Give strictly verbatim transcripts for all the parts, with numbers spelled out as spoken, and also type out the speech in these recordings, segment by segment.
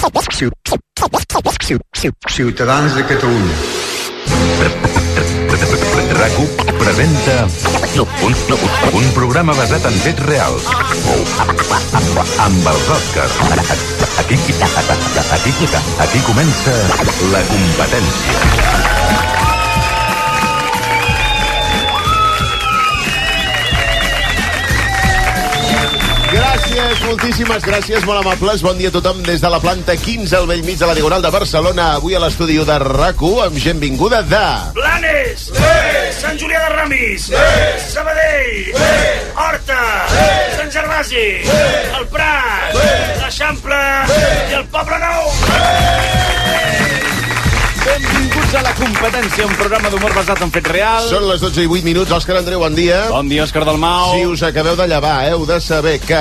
Ciutadans de Catalunya. RAC1 presenta un, un programa basat en fets reals amb els Oscars. Aquí, aquí, aquí comença La Competència. Gràcies, moltíssimes gràcies, molt amables. Bon dia a tothom des de la planta quinze al bell mig de la Diagonal de Barcelona. Avui a l'estudi de RAC1 amb gent vinguda de... Blanes! Sí! Sant Julià de Ramis! Sí! Sabadell! Sí! Horta! Sí! Sant Gervasi! Sí! El Prat! Sí! l'Eixample! Sí! I el Poble Nou! Sí! Benvinguts a La Competència, un programa d'humor basat en fets reals. Són les dotze i vuit minuts. Òscar Andreu, bon dia. Bon dia, Òscar Dalmau. Si us acabeu de llevar, heu de saber que...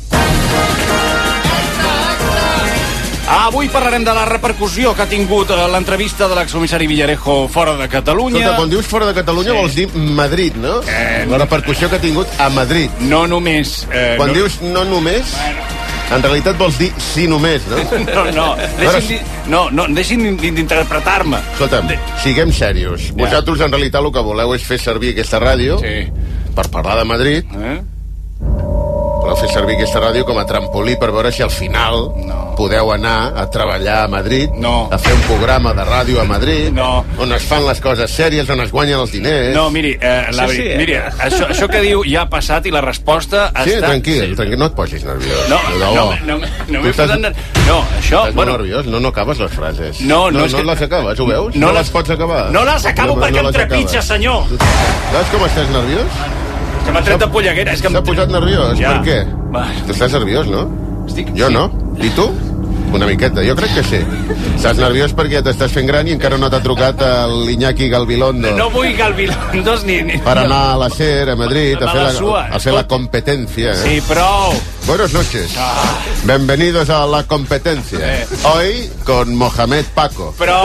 Avui parlarem de la repercussió que ha tingut l'entrevista de l'excomissari Villarejo fora de Catalunya. Escolta, quan dius fora de Catalunya sí. vols dir Madrid, no? Eh, la repercussió que ha tingut a Madrid. No només. Eh, quan no... dius no només... Bueno. En realitat vols dir sí només, no? No, no, deixin, di... no, no, deixin d'interpretar-me. Escolta'm, de... siguem serios. Ja. Vosaltres en realitat el que voleu és fer servir aquesta ràdio sí. per parlar de Madrid. Eh? Voleu fer servir aquesta ràdio com a trampolí per veure si al final no. podeu anar a treballar a Madrid, no. a fer un programa de ràdio a Madrid, no. on es fan les coses sèries, on es guanyen els diners. No, miri, eh, la, sí, sí, miri eh? això, això que diu ja ha passat i la resposta sí, està... Tranquil, sí, tranquil, no et posis nerviós. No, no, no, no, no m'he posat nerviós. No, això... Estàs bueno, nerviós, no, no acabes les frases. No, no, no, és no que... les acabes, ho veus? No, no les pots acabar. No les acabo no, perquè no em trepitja, senyor. Saps com estàs nerviós? Que m'ha tret de polleguera. És que s'ha posat nerviós, ja. Per què? Va. Tu estàs nerviós, no? Estic... Jo sí. no. I tu? Una miqueta, jo crec que sí. Estàs nerviós perquè t'estàs fent gran i encara no t'ha trucat l'Iñaki Galbilondo. No vull Galbilondos ni... ni per anar a la SER, a Madrid, a, a, fer, la, a fer la competencia. ¿eh? Sí, prou. Buenas noches. Ah. Bienvenidos a La Competencia. Eh. Hoy con Mohamed Paco. Però...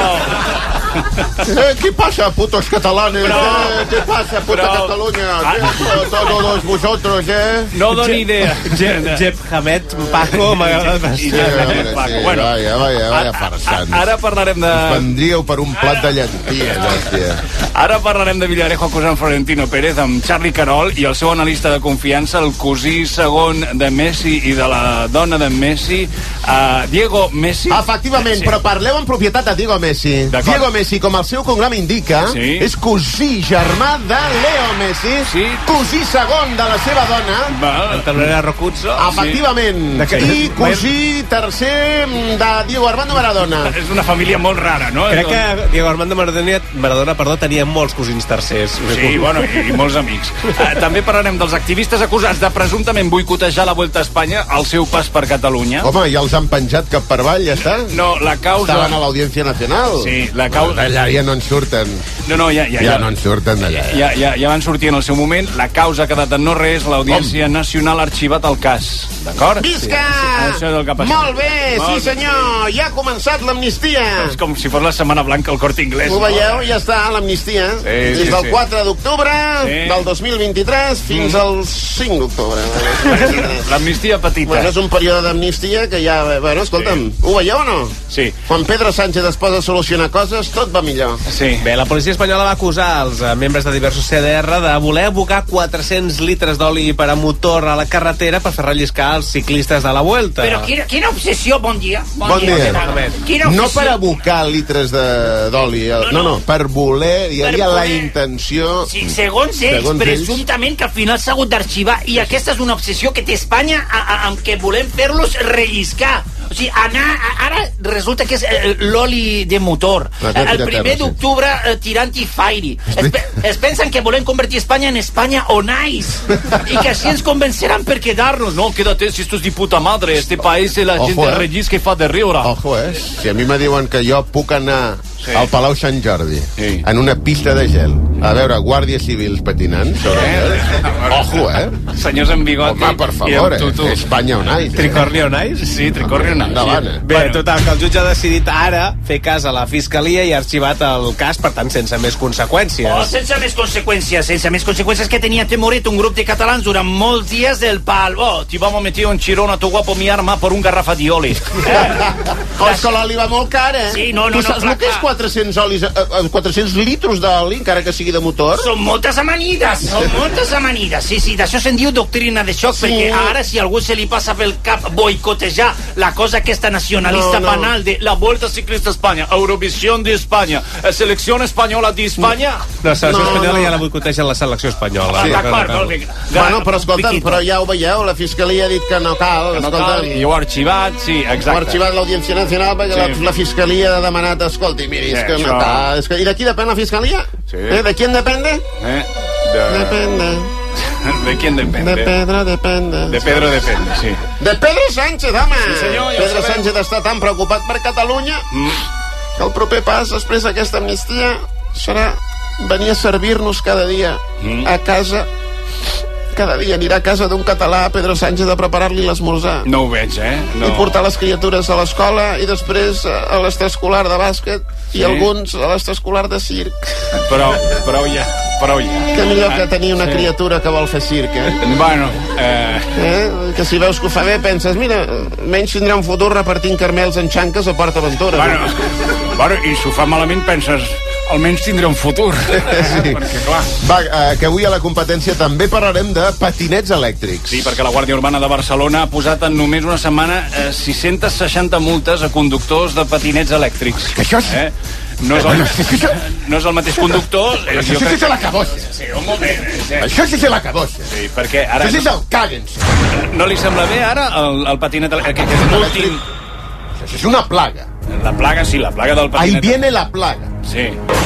Eh, ¿Qué pasa, putos catalanes? Eh? ¿Qué pasa, puta Però... Cataluña? Ah. ¿Qué, todos vosotros, eh? No doni idea. Jep Hamed Paco m'agrada bastant. Sí, sí, Paco. Sí, bueno, vaya, vaya, vaya farsants. Ara parlarem de... Us vendríeu per un plat de llenties, hòstia. Ara parlarem de Villarejo acusant Florentino Pérez amb Charlie Carol i el seu analista de confiança, el cosí segon de Messi i de la dona de Messi, uh, Diego Messi. Efectivament, sí. Però parleu en propietat de Diego Messi. Diego Messi, com el seu cognom indica, sí. és cosí germà de Leo Messi, sí. cosí segon de la seva dona. El talonera Rocuzzo. Efectivament. Sí. I cosí tercer de Diego Armando Maradona. És una família molt rara, no? Crec que Diego Armando Maradona, Maradona perdó, tenia molts cosins tercers. Sí, bueno, i, i molts amics. Uh, també parlarem dels activistes acusats de presumptament boicotejar la Vuelta a Espanya al seu pas per Catalunya. Home, ja els han penjat cap per avall, ja està? No, la causa... Estaven a l'Audiència Nacional. Sí, la causa... Allà ja no en surten. No, no, ja... Ja, ja, ja no en surten d'allà. Ja, ja, ja van sortir en el seu moment. La causa ha quedat en no res. L'Audiència Com? Nacional ha arxivat el cas. D'acord? Visca! Sí, això és el que ha passat. Molt bé, Molt sí senyor. Ja ha començat l'amnistia. És com si fos la Setmana Blanca al Corte Inglés. Ho veieu? Ja està, l'amnistia. Sí, Des sí, del sí. quatre d'octubre sí. del dos mil vint-i-tres fins mm. al cinc d'octubre. L'amnistia petita. Bueno, és un període d'amnistia que ja... Bueno, escolta'm, sí. Ho veieu o no? Sí. Quan Pedro Sánchez es posa a solucionar coses, tot va millor. Sí. Bé, la policia espanyola va acusar els membres de diversos C D R de voler abocar quatre-cents litres d'oli per a motor a la carretera per fer relliscar els ciclistes de la Vuelta. Però quina, quina obsessió, bon dia. Bon, bon dia. dia. dia. No per abocar litres d'oli, no, no, no, per voler, hi havia la intenció... Sí, segons ells, segons presumptament, ells... que al final s'ha hagut d'arxivar, i aquesta és una obsessió que té Espanya amb que volem fer-los relliscar. O sigui, anar, ara resulta que és l'oli de motor. El primer d'octubre tirant-hi Fairy. Es, es pensen que volem convertir Espanya en Espanya on ice. I que així ens convenceran per quedar-nos. No, quédate, si esto es de puta madre. Este país la Ojo, gent eh? rellisca i fa de riure. Ojo, eh? Si a mi me diuen que jo puc anar sí. al Palau Sant Jordi, sí. en una pista de gel, a veure guàrdies civils patinant sobre el gel. Ojo, eh? Senyors amb bigoti. Home, per favor, eh? Espanya on ice. Tricorni on ice? Sí, Tricorni on ice. Endavant, eh? Bé, bueno. Total, que el jutge ha decidit ara fer cas a la Fiscalia i ha arxivat el cas, per tant, sense més conseqüències. Oh, sense més conseqüències, sense més conseqüències que tenia temoret un grup de catalans durant molts dies del pal. Oh, ti vamos a meter un chirón a tu guapo mi arma por un garrafa di oli. Oh, és que l'oli va molt car, eh? Sí, no, no, tu saps no, el que és quatre-cents, olis, eh, quatre-cents litros d'oli, encara que sigui de motor? Són moltes amanides, són moltes amanides. Sí, sí, d'això se'n diu doctrina de xoc, sí. perquè ara si algú se li passa pel cap boicotejar la cosa aquesta nacionalista no, no. banal de la Vuelta Ciclista a Espanya, Eurovisión de Espanya, Selecció Espanyola d'Espanya... La selecció no, espanyola no. ja la boicoteja la selecció espanyola. Sí. D'acord, molt bé. Bueno, però escolta'm, però ja ho veieu, la Fiscalia ha dit que no cal. Que no cal, i ho ha arxivat, sí, exacte. Ho ha arxivat l'Audiència Nacional perquè sí. la, la Fiscalia ha demanat, escolti, miri, és que sí, no cal. És que, I de qui depèn la Fiscalia? Sí. Eh, ¿De quién depende? Eh? De... Depende. ¿De quién depende? De Pedro depende. De Pedro depende, sí. De Pedro Sánchez, home! Sí, senyor, ja Pedro Sánchez està tan preocupat per Catalunya mm. que el proper pas després d'aquesta amnistia serà venir a servir-nos cada dia mm. a casa. Cada dia anirà a casa d'un català, Pedro Sánchez, a preparar-li l'esmorzar. No ho veig, eh? No. I portar les criatures a l'escola i després a l'extraescolar de bàsquet sí. i alguns a l'extraescolar de circ. Però, prou ja, prou ja. Que millor que tenir una sí. criatura que vol fer circ, eh? Bueno, eh... eh? Que si veus que ho fa bé, penses, mira, menys tindrà un futur repartint carmels en xanques a Port Aventura. Bueno, no? bueno i si ho fa malament penses... almenys tindrà un futur. Sí. Perquè, clar... Va, eh, que avui a la competència també parlarem de patinets elèctrics. Sí, perquè la Guàrdia Urbana de Barcelona ha posat en només una setmana eh, sis-centes seixanta multes a conductors de patinets elèctrics. Que això és... Eh? No és, el, no és el mateix conductor... Eh, això sí que se la cabossa. Sí, un moment. Sí. Això sí se la cabossa. Sí, perquè ara... Això sí se'l caguen. No li sembla bé ara el, el patinet elèctric? Que és l'últim... Això és una plaga. La plaga, sí, la plaga del patinet. Ahí viene la plaga. Sí.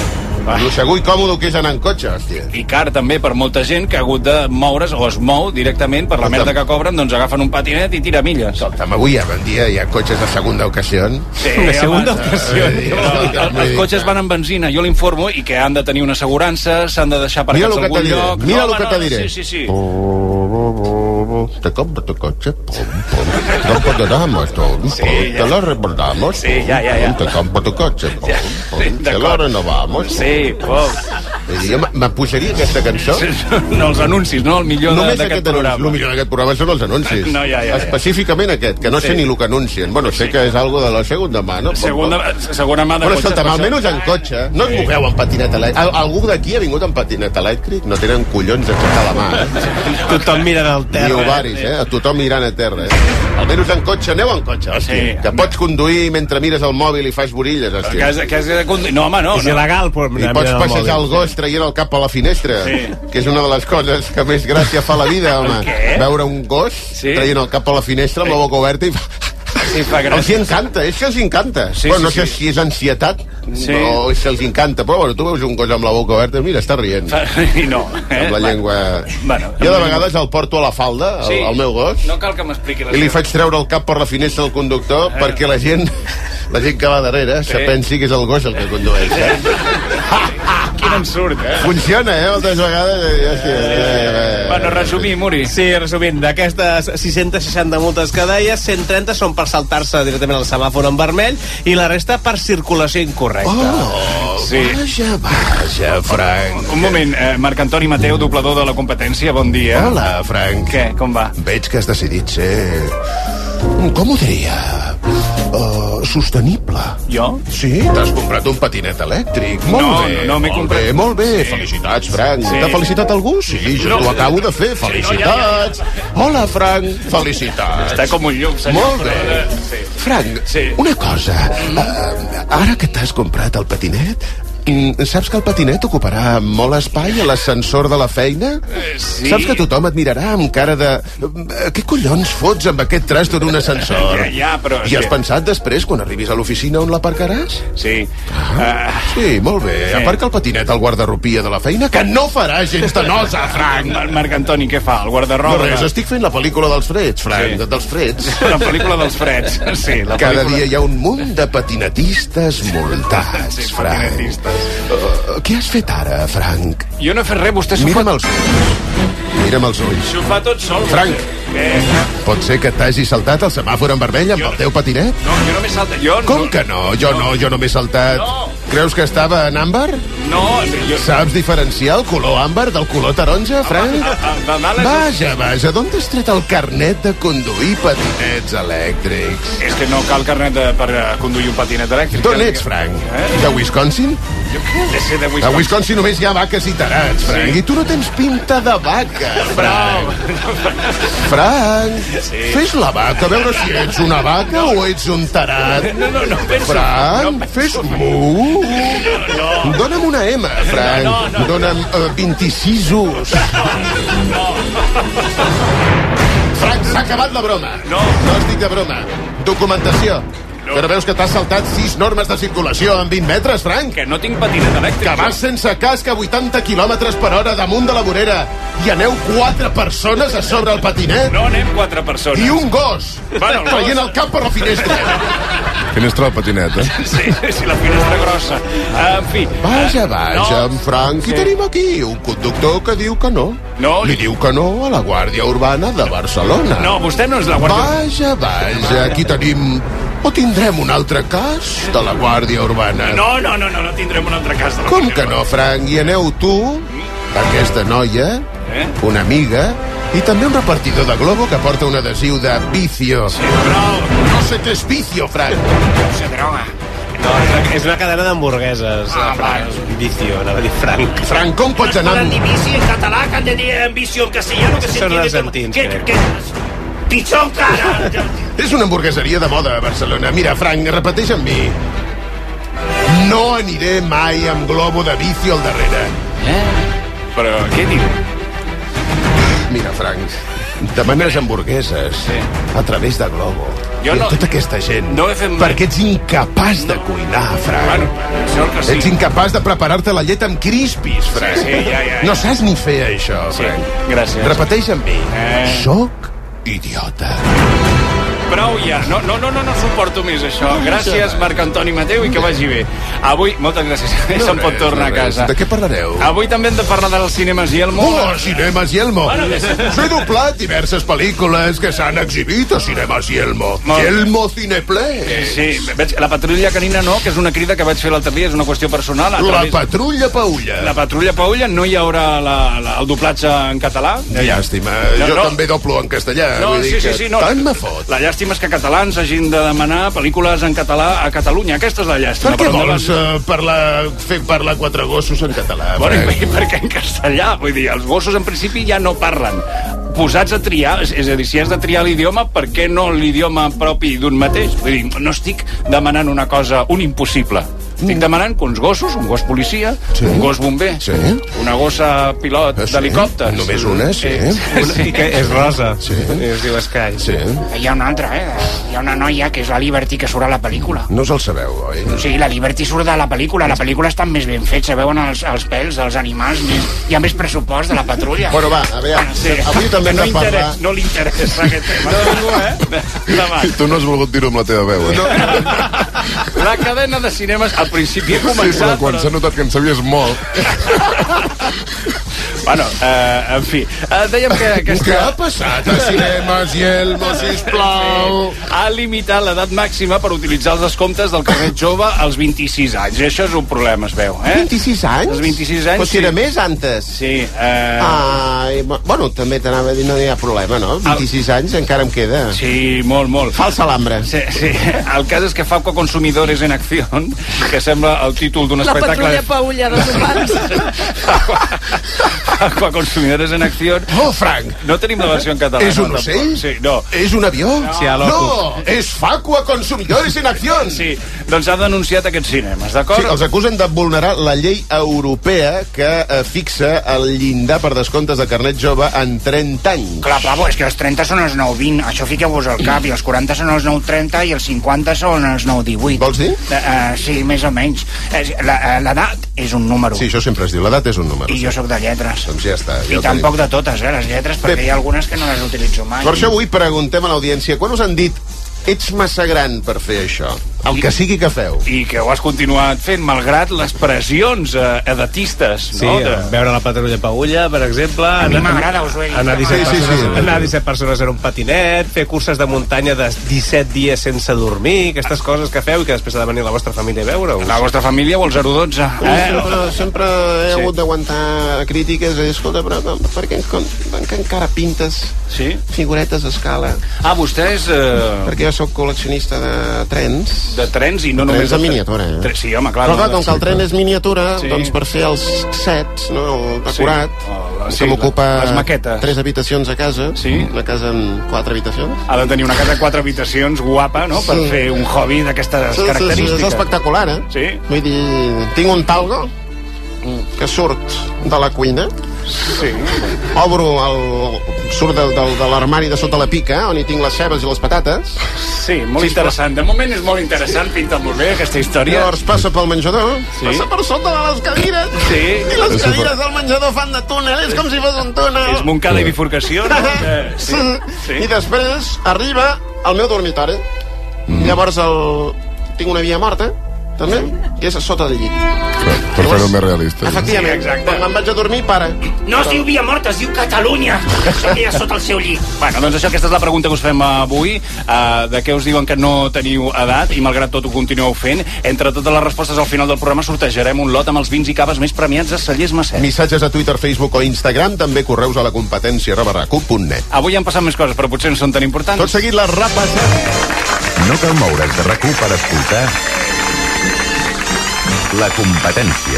Lo segur i còmode que és anar en cotxe, hòstia. I car també per molta gent que ha hagut de moure's o es mou directament per la merda que cobren, doncs agafen un patinet i tira milles. Escolta'm, avui en dia hi ha cotxes de segunda ocasió. Sí, de segunda ocasió. Els cotxes van amb benzina, jo l'informo, i que han de tenir una assegurança, s'han de deixar aparcats a algun lloc. Mira el que te diré. Sí, sí, sí. Te compra tu coche, pum, pum. No podamos, pum, te lo recordamos. Sí, ya, ya, ya. Te compra tu coche, pum, pum. Te lo renovamos. Sí, pum. Jo m'apujaria aquesta cançó. No, els anuncis, no? El millor d'aquest programa. El millor d'aquest programa són els anuncis. No, ja, ja, ja. Específicament aquest, que no sé ni el que anuncien. Bueno, sé que és algo de la segunda mà, no? Segunda, segona mà de bueno, cotxes. Escolta'm, almenys en cotxe. No es mogueu en patinet elèctric. Algú d'aquí ha vingut en patinet elèctric? No tenen collons d'aixecar la mà, eh? Tothom mirant al terra. Ni ovaris, eh? A tothom mirant a terra, eh? Almenys en cotxe, aneu en cotxe, hòstia. Que pots conduir mentre mires el mòbil i fas borilles, hòstia. Que has, que has de conduir... No, home, no. És il·legal, però... I pots passejar el gos traient el cap a la finestra, sí. que és una de les coses que més gràcia fa la vida, home. Veure un gos sí. traient el cap a la finestra amb la boca oberta i fa... Sí, fa gràcia. Els encanta, és que els encanta. Sí, bueno, no sí, sé sí. si és ansietat sí. o si els encanta, però bueno, tu veus un gos amb la boca oberta, mira, està rient. Fa... No. Eh? Amb la llengua... Bueno, jo de vegades el porto a la falda, el, sí. el meu gos, no cal que m'expliqui la i li faig treure el cap per la finestra del conductor eh. perquè la gent, la gent que va darrere sí. se pensi que és el gos el que condueix. Eh? Quin ensurt, eh? Funciona, eh? Moltes vegades. Ja, sí, eh, eh. Bueno, resumir, Muri. Sí, resumint, d'aquestes sis-centes seixanta multes que deia, cent trenta són per saltar-se directament al semàfor en vermell i la resta per circulació incorrecta. Oh, sí. vaja, vaja, Frank. Un moment, eh, Marc Antoni Mateu, doblador de la competència, bon dia. Hola, Frank. Què, com va? Veig que has decidit ser... Com ho diria? Uh, sostenible. Jo? Sí, t'has comprat un patinet elèctric. Molt no, bé, no, no m'he comprat. Bé, molt bé, sí. felicitats, Frank. Sí. T'ha felicitat algú? Sí, jo no. t'ho acabo de fer. Felicitats. Sí, no, ja, ja, ja. Hola, Frank. Felicitats. Està com un llum, senyor. Molt bé. Sí. Frank, sí. una cosa. Uh, ara que t'has comprat el patinet, Mm, saps que el patinet ocuparà molt espai a l'ascensor de la feina? Eh, sí. Saps que tothom et mirarà amb cara de... Eh, Què collons fots amb aquest trasto en un ascensor? Ja, ja, però... I has pensat després, quan arribis a l'oficina, on l'aparcaràs? Sí. Ah, Uh, sí, molt bé. sí. Aparca el patinet al guardarropia de la feina, que no farà gens de nosa, Frank! Mar- Marc Antoni, què fa? El guardarroba? No res, estic fent la pel·lícula dels freds, Frank, Sí. dels freds. La pel·lícula dels freds. Sí, la Cada pel·lícula... dia hi ha un munt de patinetistes multats, Sí, Frank. patinetistes. Uh, què has fet ara, Frank? Jo no he fet res, vostè s'ho Mira'm fa... els ulls. Mira'm els ulls. S'ho fa tot sol. Frank. vostè. Eh, Pot ser que t'hagi saltat el semàfor en vermell amb Jo- el teu patinet? no, jo no m'he saltat. Jo Com no... que no? Jo no, jo no m'he saltat. No. Creus que estava en àmbar? No, jo... Saps diferenciar el color àmbar del color taronja, Frank? A, a, de dalt és... Vaja, vaja, d'on t'has tret el carnet de conduir patinets elèctrics? És que no cal carnet de, per uh, conduir un patinet elèctric. D'on ets, Frank? Eh? De Wisconsin? Jo què he de ser de A Wisconsin? Wisconsin només hi ha vaques i tarats, Frank. Sí. I tu no tens pinta de vaca, Frank. Frank, Sí. fes la vaca, a veure si ets una vaca o ets un tarat. No, no, no penso... Frank, no fes mu. No. Dóna'm una M, Frank. No, no, no. Dóna'm uh, vint-i-sis us. Frank, s'ha acabat la broma. No. No estic de broma. Documentació. No. Però veus que t'has saltat sis normes de circulació en vint metres, Frank? Que no tinc patinet elèctric. Que vas sense casc a vuitanta quilòmetres per hora damunt de la vorera i aneu quatre persones a sobre el patinet No anem quatre persones. i un gos Bueno, el traient gos. el cap per la finestra. Finestra del patinet, eh? Sí, sí, la finestra grossa. Uh, en fi... Vaja, eh, vaja, en Frank, Sí. i tenim aquí un conductor que diu que no. No, Li li- diu que no a la Guàrdia Urbana de Barcelona. No, vostè no és la guàrdia... Vaja, vaja, aquí tenim... O tindrem un altre cas de la Guàrdia Urbana? No, no, no, no, no tindrem un altre cas de la Com Guàrdia que no, Frank? I aneu tu, aquesta noia, Eh? una amiga, i també un repartidor de Globo que porta un adhesiu de vicio. Sí, però... No sé què és vicio, Frank. No se droga. No, és una, és una cadena d'hamburgueses. Ah, eh, va. Vicio, anava a dir Frank. Frank, com pots anar... Poden dir amb- bici en català, que han de dir en vicio en castellano, que se Són entiende... argentins, que, crec. que, pitjor encara. És una hamburgueseria de moda a Barcelona. Mira, Frank, repeteix amb mi. No aniré mai amb globo de vicio al darrere. Però què diu? Mira, Frank, demanes hamburgueses Sí. a través de globo. Jo I no- tota aquesta gent. no he fet mai. Perquè ets incapaç de cuinar, Frank. Bueno, sort que sí. Ets incapaç de preparar-te la llet amb crispis, Frank. Sí, sí, ja, ja, ja. No saps ni fer això, Sí, Frank. gràcies. Repeteix amb mi. Eh. Soc idiota. Prou ja, no, no, no, no, no suporto més això. Gràcies, Marc Antoni Mateu, i que vagi bé. Avui, moltes gràcies, No se'n pot res, tornar no a res. casa. De què parlareu? Avui també hem de parlar dels cinemes Yelmo. Oh, Cinemes Yelmo! Bueno, que sí. S'he doblat diverses pel·lícules que s'han exhibit a Cinemes Yelmo. Molt bé. Yelmo Cineplay. Sí, veig, la patrulla canina no, que és una crida que vaig fer l'altre dia, és una qüestió personal. A La través- patrulla Paulla. La patrulla Paulla, no hi haurà la, la, el doblatge en català. Llàstima, No, jo no. també doblo en castellà. No, vull dir sí, sí, que sí, no. tant me fot. La llàstima és que catalans hagin de demanar pel·lícules en català a Catalunya. Aquesta és la llàstima. Per què Però vols endavant. uh, parlar, fer parlar quatre gossos en català? Bueno, Frank? i per què en castellà? Vull dir, els gossos en principi ja no parlen. Posats a triar, és és a dir, si has de triar l'idioma, per què no l'idioma propi d'un mateix? Vull dir, no estic demanant una cosa, un impossible. Estic demanant que uns gossos, un gos policia, Sí. un gos bomber, Sí. una gossa pilot Ah, sí? d'helicòpters. Només una, sí. Una, I que és rosa. Sí. Es diu Sky. Sí. Hi ha una altra, eh? Hi ha una noia que és la Liberty que surt a la pel·lícula. No us el sabeu, oi? Sí, la Liberty surt de la pel·lícula. La pel·lícula està més ben fet, se veuen els, els pèls dels animals, més, hi ha més pressupost de la patrulla. Bueno, va, a veure, Sí. avui també hem no de parlar... interessa, no li interessa aquest tema. No, ningú, eh? Endavant. Tu no has volgut dir-ho amb la teva veu, eh? La cadena de cinemes, al principi he Sí, començat... però quan s'ha notat que en sabies molt... Bueno, eh, en fi, eh, dèiem que Què aquesta... ha passat a Cinemes Yelmo, sisplau? Ha limitat l'edat màxima per utilitzar els descomptes del carnet jove als vint-i-sis anys. I això és un problema, es veu, eh? vint-i-sis anys? Els vint-i-sis anys, Però si era sí. més antes. Sí, eh... Ai, bo- bueno, també t'anava a dir, no hi ha problema, no? vint-i-sis anys encara em queda. Sí, molt, molt. Falsa l'ambra. Sí, sí. El cas és que Facua Consumidores en Acción, que sembla el títol d'un La espectacle... patrulla Paulla dels humans. Facua Consumidores en Acción. Oh, Frank, No tenim la versió en català. és un no, ocell? tampoc. Sí, no. És un avió? Sí, a No, és Facua Consumidores en Acción. Sí, doncs ha denunciat aquests cinemes, d'acord? Sí, els acusen de vulnerar la llei europea que eh, fixa el llindar per descomptes de carnet jove en trenta anys. Clar, Pavo, és que els trenta són els nou vint, això fiqueu-vos al cap, i els quaranta són els nou trenta i els cinquanta són els nou divuit. Vols dir? Uh, uh, sí, més o menys. L'edat és un número. Sí, això sempre es diu, l'edat és un número. I jo sóc de lletres. Doncs ja està. I tampoc de totes, eh, les lletres, perquè Bé. hi ha algunes que no les utilitzo mai. Per això avui preguntem a l'audiència, quan us han dit ets massa gran per fer això? El que sigui que feu. I que ho has continuat fent, malgrat les pressions eh, edatistes, sí, no? De... veure la Patrulla Paulla, per exemple. A mi m'agrada, us ho he dit. Anar disset, sí, sí, sí. anar disset persones en un patinet, fer curses de muntanya de disset dies sense dormir, aquestes coses que feu i que després ha de venir la vostra família a veure-us. La vostra família o el zero dotze. Eh? Sempre, sempre he sí. hagut d'aguantar crítiques i escolta, però per què encara pintes sí? figuretes a escala? Ah, vostès... Eh... Perquè jo sóc col·leccionista de trens. De trens i no trens només... de miniatura, eh? Sí, home, clar. Però clar, no, com que el tren és miniatura, sí. doncs per fer els sets, no, el decorat, sí. Oh, sí, que m'ocupa tres habitacions a casa, sí. una casa amb quatre habitacions. Ha de tenir una casa amb quatre habitacions guapa, no?, per sí. fer un hobby d'aquestes sí, característiques. Sí, sí, és espectacular, eh? Sí. Vull dir, tinc un talgo que surt de la cuina, sí. obro el... surt de, de, de l'armari de sota la pica, on hi tinc les cebes i les patates. Sí, molt sí, interessant. De moment és molt interessant, pinta molt bé aquesta història. Llavors passa pel menjador, sí. passa per sota de les cadires, sí. i les cadires del menjador fan de túnel, és com si fos un túnel. És Montcada i bifurcació, no? Eh, sí. sí. I després arriba al meu dormitori. Mm. Llavors el... tinc una via morta, també, que és a sota del llit. Clar, per fer-ho més realista. Efectivament, sí, quan me'n vaig a dormir, para. No es diu Via Morta, es diu Catalunya. Això que hi ha sota el seu llit. Bueno, doncs això, aquesta és la pregunta que us fem avui. Uh, de què us diuen que no teniu edat i malgrat tot ho continueu fent. Entre totes les respostes al final del programa sortejarem un lot amb els vins i caves més premiats a Cellers Maset. Missatges a Twitter, Facebook o Instagram, també correus a la competència arroba rac u punt net. Avui han passat més coses, però potser no són tan importants. Tot seguit les repassem. No cal moure's de RAC u per escoltar La Competència.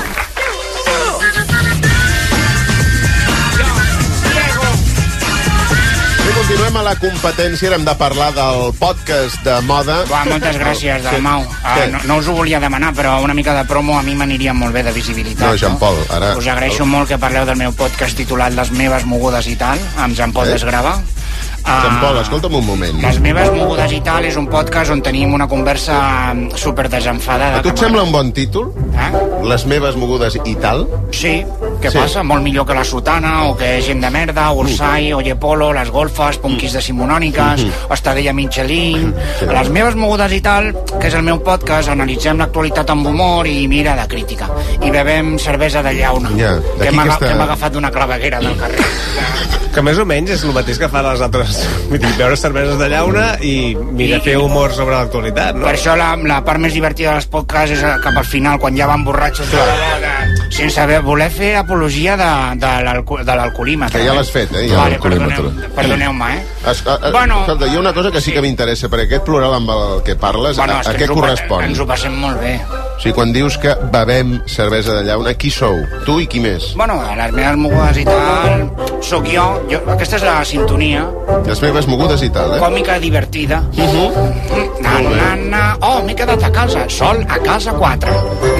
I continuem a La Competència. Hem de parlar del podcast de moda. Va, moltes gràcies, Dalmau. Uh, no, no us ho volia demanar, però una mica de promo a mi m'aniria molt bé de visibilitat. No, Jean-Paul, ara... Us agraeixo molt que parleu del meu podcast titulat Les meves mogudes i tal, amb Jean-Paul eh? Desgrava. Jean-Paul, escolta'm un moment. Les meves mogudes i tal és un podcast on tenim una conversa super desenfadada. A tu et sembla un bon títol? Eh? Les meves mogudes i tal? Sí, què sí. passa? Molt millor que La Sotana, o que Gent de Merda, Ursai, Oye Polo, Les Golfes, Punquis de Simonòniques, mm-hmm. Estadella Michelin... Sí. Les meves mogudes i tal, que és el meu podcast, analitzem l'actualitat amb humor i mira de crítica. I bevem cervesa de llauna, ja, que m'ha aquesta... agafat d'una claveguera del carrer. Que més o menys és el mateix que fan les altres. Vull dir, beure cerveses de llauna i mira, I, fer humor sobre l'actualitat, no? Per això la, la part més divertida dels podcasts és cap al final, quan ja van borratxos de, de, sense haver, voler fer apologia de, de l'alcoholímetre. Que ja l'has fet, eh? Ja vale, perdoneu, perdoneu-me, eh? Es, a, a, bueno, escolta, hi ha una cosa que sí, sí que m'interessa, perquè aquest plural amb el que parles, bueno, a, a què correspon? Ens ho passem molt bé. O sigui, quan dius que bevem cervesa de llauna, qui sou? Tu i qui més? Bueno, a les meves mogudes i tal, sóc jo, jo aquesta és la sintonia. Les meves mogudes i tal, eh? Còmica divertida. Uh -huh. na, na, na. Oh, m'he quedat a casa. Sol a casa quatre.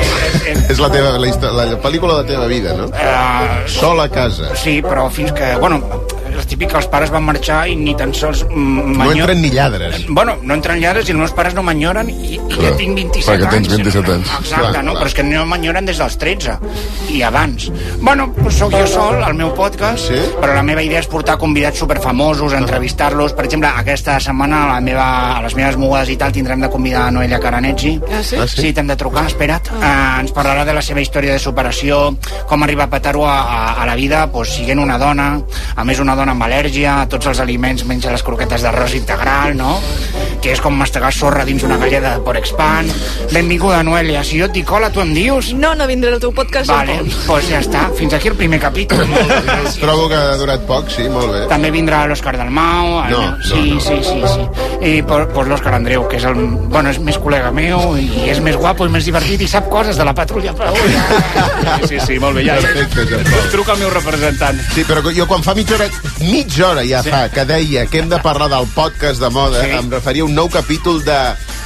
És la teva, la, la pel·lícula de la teva vida, no? Uh, Sol a casa. Sí, però fins que... Bueno, és típic que els pares van marxar i ni tan sols... Mm, no entren ni lladres. Bueno, no entren lladres i els meus pares no m'enyoren i, i clar, ja tinc vint-i-set anys. Perquè tens vint-i-set anys. Exacte, clar, no? Clar. Però és que no m'enyoren des dels tretze i abans. Bueno, doncs sóc jo sol, al meu podcast, sí? Però la meva idea és portar convidats superfamosos, entrevistar-los. Per exemple, aquesta setmana a, la meva, a les meves mogudes i tal tindrem de convidar a Noelia Caranetzi. Ah, sí? Ah, sí? Sí, t'hem de trucar, espera't. Ah. Uh, ens parlarà de la seva història de superació, com arribar a petar-ho a, a, a la vida, pues, siguent una dona, a més una dona amb al·lèrgia, tots els aliments menja les croquetes d'arròs integral, no? Que és com mastegar sorra dins una galleda de Porexpan. Benvinguda, Noelia. Si jo et dic hola, tu em dius? No, no vindré al teu podcast. Vale, doncs pues ja està. Fins aquí el primer capítol. Trobo que ha durat poc, sí, molt bé. També vindrà l'Òscar Dalmau. El... No, sí, no, no. sí, sí, sí. I pues, pues l'Òscar Andreu, que és el... Bueno, és més col·lega meu i és més guapo i més divertit i sap coses de la patrulla Paulla. Sí, sí, sí, molt bé. Ja. Perfecte, Jean-Paul. Truca al meu representant. Sí, però jo quan fa mitja hora, mitja hora ja sí. fa, que deia que hem de parlar del podcast de moda, sí. em referia a un nou capítol de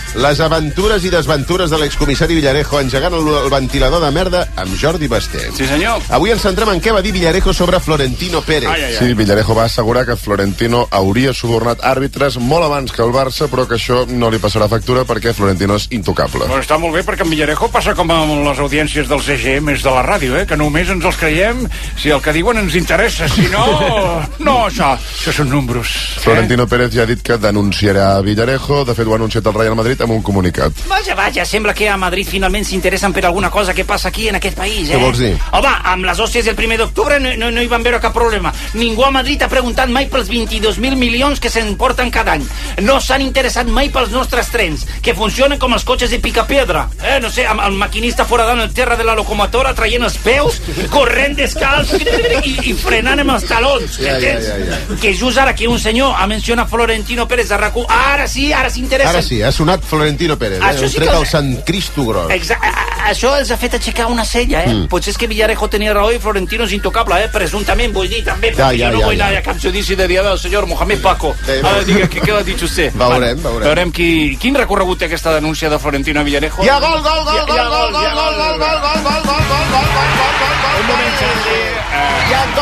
les aventures i desventures de l'excomissari Villarejo engegant el, el ventilador de merda amb Jordi Basté. Sí, senyor. Avui ens centrem en què va dir Villarejo sobre Florentino Pérez. Ai, ai, ai. Sí, Villarejo va assegurar que Florentino hauria subornat àrbitres molt abans que el Barça, però que això no li passarà factura perquè Florentino és intocable. Pues està molt bé, perquè en Villarejo passa com amb les audiències del C G M de la ràdio, eh? Que només ens els creiem si el que diuen ens interessa, si no... No, això, això són números. Eh? Florentino Pérez ja ha dit que denunciarà Villarejo, de fet ho ha anunciat el Real Madrid amb un comunicat. Vaja, vaja, sembla que a Madrid finalment s'interessen per alguna cosa que passa aquí en aquest país, eh? Què vols dir? Home, amb les hòsties del primer d'octubre no, no, no hi van veure cap problema. Ningú a Madrid ha preguntat mai pels vint-i-dos mil milions que s'emporten cada any. No s'han interessat mai pels nostres trens, que funcionen com els cotxes de Picapedra. Eh, no sé, amb el maquinista foradant el terra de la locomotora, traient els peus, corrent descalç i, i frenant amb els talons. Ja, ja, ja, ja. Que just ara que un senyor ha mencionat Florentino Pérez de R A C U, ara sí, ara s'interessa. Ara sí, ha sonat Florentino Pérez, eh? Sí tret que... el Sant Cristo gros. Exacte, això els ha fet aixecar una sella, eh? Mm. Potser és que Villarejo tenia raó i Florentino és intocable, eh? Presuntament, vull dir, també, perquè ja, ja, jo no ja, vull ja. anar a cap judici de dia del senyor Mohamed Paco. Ara diga, què, què l'ha dit vostè? Veurem, veurem. Veurem qui, quin recorregut té aquesta denúncia de Florentino Villarejo. Hi ha gol, gol, gol, gol, gol, gol, gol, gol, gol, gol, gol, gol, gol, gol, gol, gol, gol, gol, un moment, Xavi. Hi ha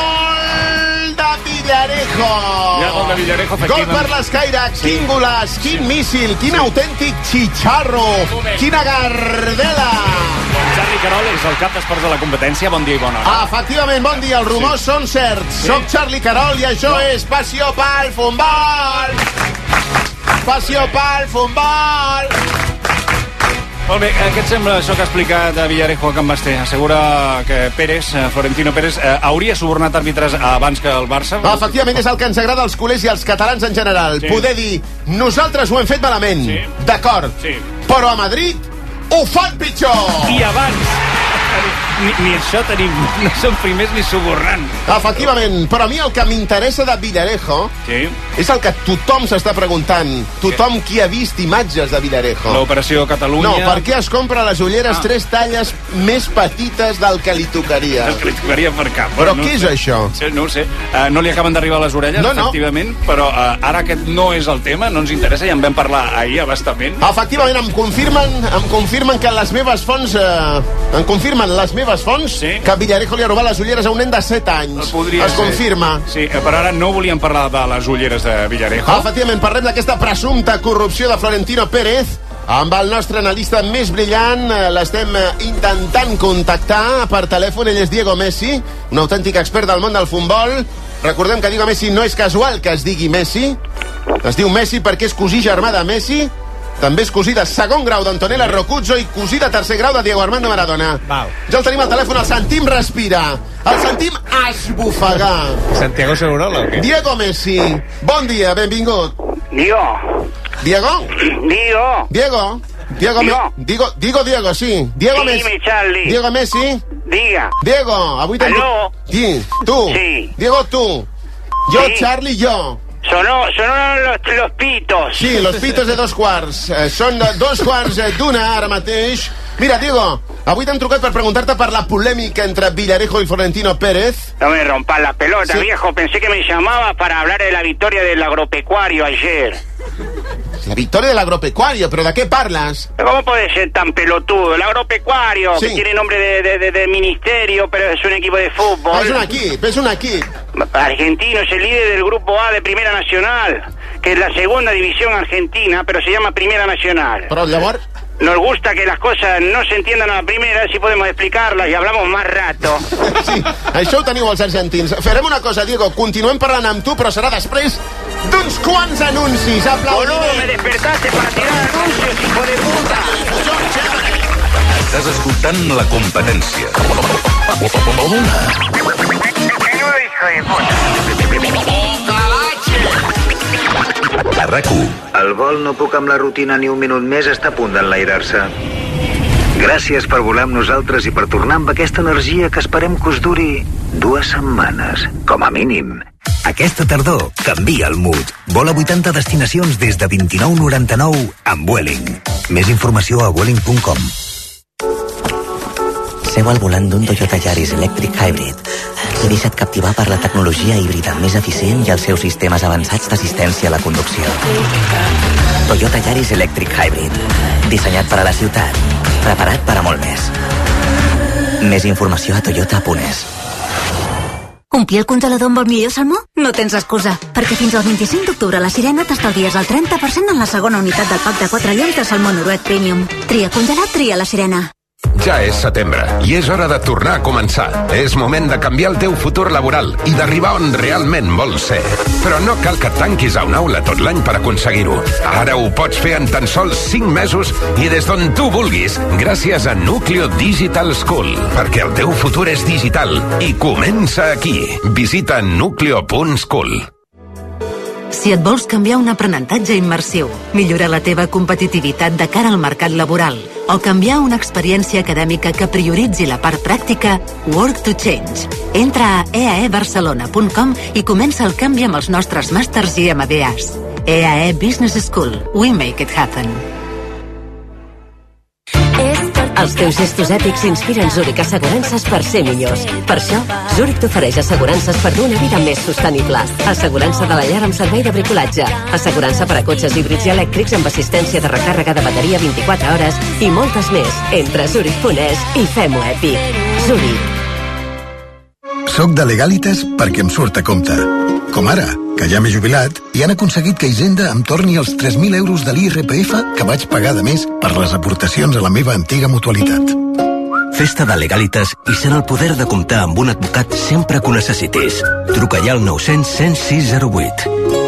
gol de Villarejo. Hi ha gol de Villarejo, Gol per l'Escaire, quin golaç, quin míssil, quin autèntic xicharro, quina gardela. Charlie Carol és el cap d'esports de la competència. Bon dia i bona hora. Ah, efectivament, bon dia. Els rumors sí. són certs. Sí. Soc Charlie Carol i això no. és Passió pel Futbol. Passió pel Futbol. Molt bé, què et sembla això que ha explicat a Villarejo a Can Basté? Assegura que Pérez, Florentino Pérez, eh, hauria subornat àrbitres abans que el Barça? Ah, efectivament, és el que ens agrada als culers i als catalans en general. Sí. Poder dir, nosaltres ho hem fet malament. Sí. D'acord. Sí. Però a Madrid ho fan pitjor. I abans... Ni, ni això tenim, no som primers ni subornant. Efectivament, però a mi el que m'interessa de Villarejo sí. és el que tothom s'està preguntant. Tothom qui ha vist imatges de Villarejo. L'Operació Catalunya... No, per què es compra les ulleres ah. tres talles més petites del que li tocaria? El que li tocaria per cap. Però no què és sé. això? No ho sé. Uh, no li acaben d'arribar les orelles, no, efectivament, no. però uh, ara aquest no és el tema, no ens interessa, ja en vam parlar ahir abastament. Efectivament, em confirmen, em confirmen que les meves fonts... Uh, em confirmen les meves fonts sí. que Villarejo li ha robat les ulleres a un nen de set anys. Podria es ser. confirma. Sí, però ara no volíem parlar de les ulleres de Villarejo. Ah, efectivament, parlem d'aquesta presumpta corrupció de Florentino Pérez. Amb el nostre analista més brillant l'estem intentant contactar per telèfon. Ell és Diego Messi, un autèntic expert del món del futbol. Recordem que Diego Messi no és casual que es digui Messi. Es diu Messi perquè és cosí germà de Messi. També és cosí de segon grau d'Antonella Rocuzzo i cosí de tercer grau de Diego Armando Maradona. Val. Ja el tenim al telèfon, el sentim respirar, el sentim esbufegar. Santiago Segurola o què? Diego Messi, bon dia, benvingut. Diego. Diego? Diego. Diego. Diego. Diego. Diego, Diego, Diego, sí. Diego Messi. Dime, Charlie. Diego Messi. Diga. Diego, avui tenim... Aló. Sí, tu. Sí. Diego, tu. Jo, sí. Charlie, jo. Sonó, sonaron los, los pitos. Sí, los pitos de dos quarts. Eh, són dos quarts d'una ara mateix. Mira, Diego, avui t'han trucat per preguntar-te per la polèmica entre Villarejo y Florentino Pérez. No me rompas la pelota, sí. viejo. Pensé que me llamabas para hablar de la victoria del agropecuario ayer. La victoria del agropecuario, ¿pero de qué parlas? ¿Cómo puede ser tan pelotudo? El agropecuario, sí. que tiene nombre de, de, de, de ministerio, pero es un equipo de fútbol. Ah, es un equipo, es un equipo. Argentino es el líder del Grupo A de Primera Nacional, que es la segunda división argentina, pero se llama Primera Nacional. Però llavors... Nos gusta que las cosas no se entiendan a la primera, si podemos explicarlas y hablamos más rato. Sí, això ho teniu els argentins. Farem una cosa, Diego, continuem parlant amb tu, però serà després d'uns quants anuncis. Aplaudiment. Boludo, me despertaste para tirar anuncios, hijo de puta. Estàs escoltant La Competència. Menudo hijo de puta. A R A C U. El vol No puc amb la rutina ni un minut més està a punt d'enlairar-se. Gràcies per volar amb nosaltres i per tornar amb aquesta energia que esperem que us duri dues setmanes, com a mínim. Aquesta tardor canvia el mood. Vola vuitanta destinacions des de vint-i-nou noranta-nou amb Vueling. Més informació a vueling punt com. Seu al volant d'un Toyota Yaris Electric Hybrid i deixa't captivar per la tecnologia híbrida més eficient i els seus sistemes avançats d'assistència a la conducció. Toyota Yaris Electric Hybrid. Dissenyat per a la ciutat. Preparat per a molt més. Més informació a toyota punt es. Omplir el congelador amb el millor salmó? No tens excusa, perquè fins al vint-i-cinc d'octubre a la Sirena t'estalvies el trenta per cent en la segona unitat del pack de quatre lloms de salmó noruec premium. Tria congelat, tria la Sirena. Ja és setembre i és hora de tornar a començar. És moment de canviar el teu futur laboral i d'arribar on realment vols ser. Però no cal que et tanquis a una aula tot l'any per aconseguir-ho. Ara ho pots fer en tan sols cinc mesos i des d'on tu vulguis, gràcies a Núcleo Digital School. Perquè el teu futur és digital i comença aquí. Visita núcleo punt school. Si et vols canviar un aprenentatge immersiu, millorar la teva competitivitat de cara al mercat laboral o canviar una experiència acadèmica que prioritzi la part pràctica, Work to Change. Entra a e a e barcelona punt com i comença el canvi amb els nostres màsters i M B As. E A E Business School. We make it happen. Els teus gestos èpics inspiren Zurich Assegurances per ser millors. Per això, Zurich t'ofereix assegurances per dur una vida més sostenible. Assegurança de la llar amb servei de bricolatge. Assegurança per a cotxes híbrids i elèctrics amb assistència de recàrrega de bateria vint-i-quatre hores i moltes més. Entra a Zurich punt es i fem-ho èpic. Zurich. Soc de Legalitas perquè em surt a compte. Com ara, que ja m'he jubilat i han aconseguit que Hisenda em torni els tres mil euros de l'I R P F que vaig pagar de més per les aportacions a la meva antiga mutualitat. Festa de Legalitas i sent el poder de comptar amb un advocat sempre que ho necessitis. Truca ja al nou cents, cent sis zero vuit.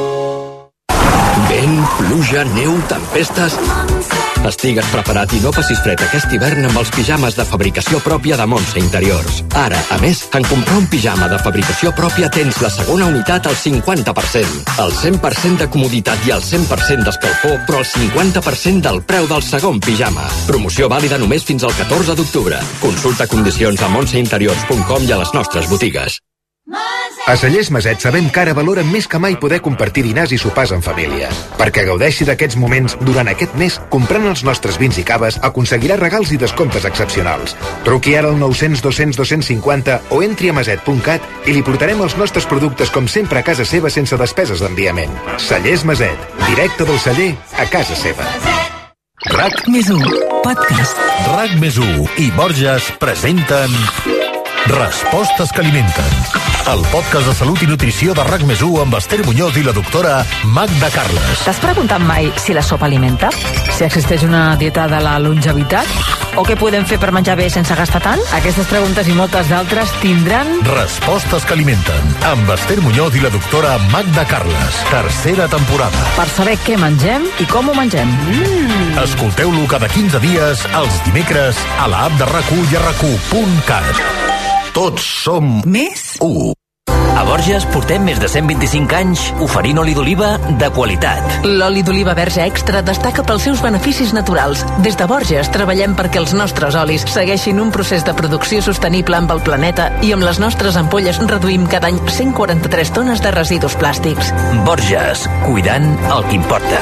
Vent, pluja, neu, tempestes... Estigues preparat i no passis fred aquest hivern amb els pijames de fabricació pròpia de Montse Interiors. Ara, a més, en comprar un pijama de fabricació pròpia tens la segona unitat al cinquanta per cent. El cent per cent de comoditat i el cent per cent d'escalfor, però el cinquanta per cent del preu del segon pijama. Promoció vàlida només fins al catorze d'octubre. Consulta condicions a montse interiors punt com i a les nostres botigues. A Cellers Maset sabem que ara valoren més que mai poder compartir dinars i sopars en família. Perquè gaudeixi d'aquests moments durant aquest mes, comprant els nostres vins i caves, aconseguirà regals i descomptes excepcionals. Truqui ara al nou cents, dos-cents, dos-cents cinquanta o entri a maset punt cat i li portarem els nostres productes com sempre a casa seva sense despeses d'enviament. Cellers Maset, directe del celler a casa seva. RAC més u, podcast. RAC més u i Borges presenten Respostes que alimenten. El podcast de salut i nutrició de RAC més u amb Esther Muñoz i la doctora Magda Carles. T'has preguntat mai si la sopa alimenta? Si existeix una dieta de la longevitat? O què podem fer per menjar bé sense gastar tant? Aquestes preguntes i moltes d'altres tindran... Respostes que alimenten amb Esther Muñoz i la doctora Magda Carles. Tercera temporada. Per saber què mengem i com ho mengem. Mm. Escolteu-lo cada quinze dies els dimecres a la app de RAC u i a rac u punt cat. Tots som més u. A Borges portem més de cent vint-i-cinc anys oferint oli d'oliva de qualitat. L'oli d'oliva verge extra destaca pels seus beneficis naturals. Des de Borges treballem perquè els nostres olis segueixin un procés de producció sostenible amb el planeta i amb les nostres ampolles reduïm cada any cent quaranta-tres tones de residus plàstics. Borges, cuidant el que importa.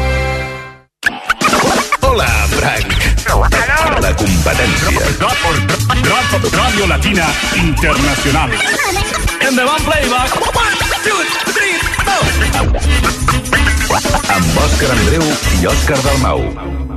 Hola, Frank. La competència. Radio Latina Internacional. Endavant, playback. One, two, three, four. Amb Òscar Andreu i Òscar Dalmau.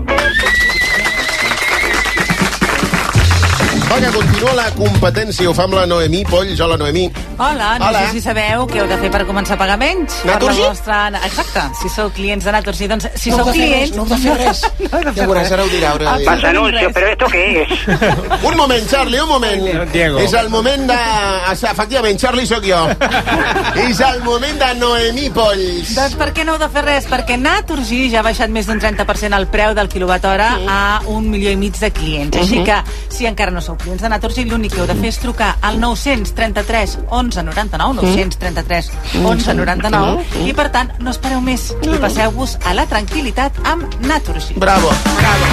Va, que continua la competència. Ho fa amb la Noemí Polls. Hola, Noemí. Hola, no Hola. sé si sabeu què heu de fer per començar a pagar menys. Naturgy? Per la vostra... Exacte, si sou clients de Naturgy. Doncs si No heu sou de fer clients... res, no heu de fer res. No heu de fer Ja veuràs, res. ara ho dirà. Ara ho dirà. Pasa anuncio, pero ¿esto qué es? Un moment, Charlie, un moment. Diego. És el moment de... Efectivament, Charlie sóc jo. És el moment de Noemí Polls. Doncs per què no heu de fer res? Perquè Naturgy ja ha baixat més d'un trenta per cent el preu del quilowatt hora a un milió i mig de clients. Així que, si encara no sou clients de Naturgy, l'únic que heu de fer és trucar al nou trenta-tres onze noranta-nou, nou trenta-tres onze noranta-nou, i per tant, no espereu més i passeu-vos a la tranquil·litat amb Naturgy. Bravo, bravo.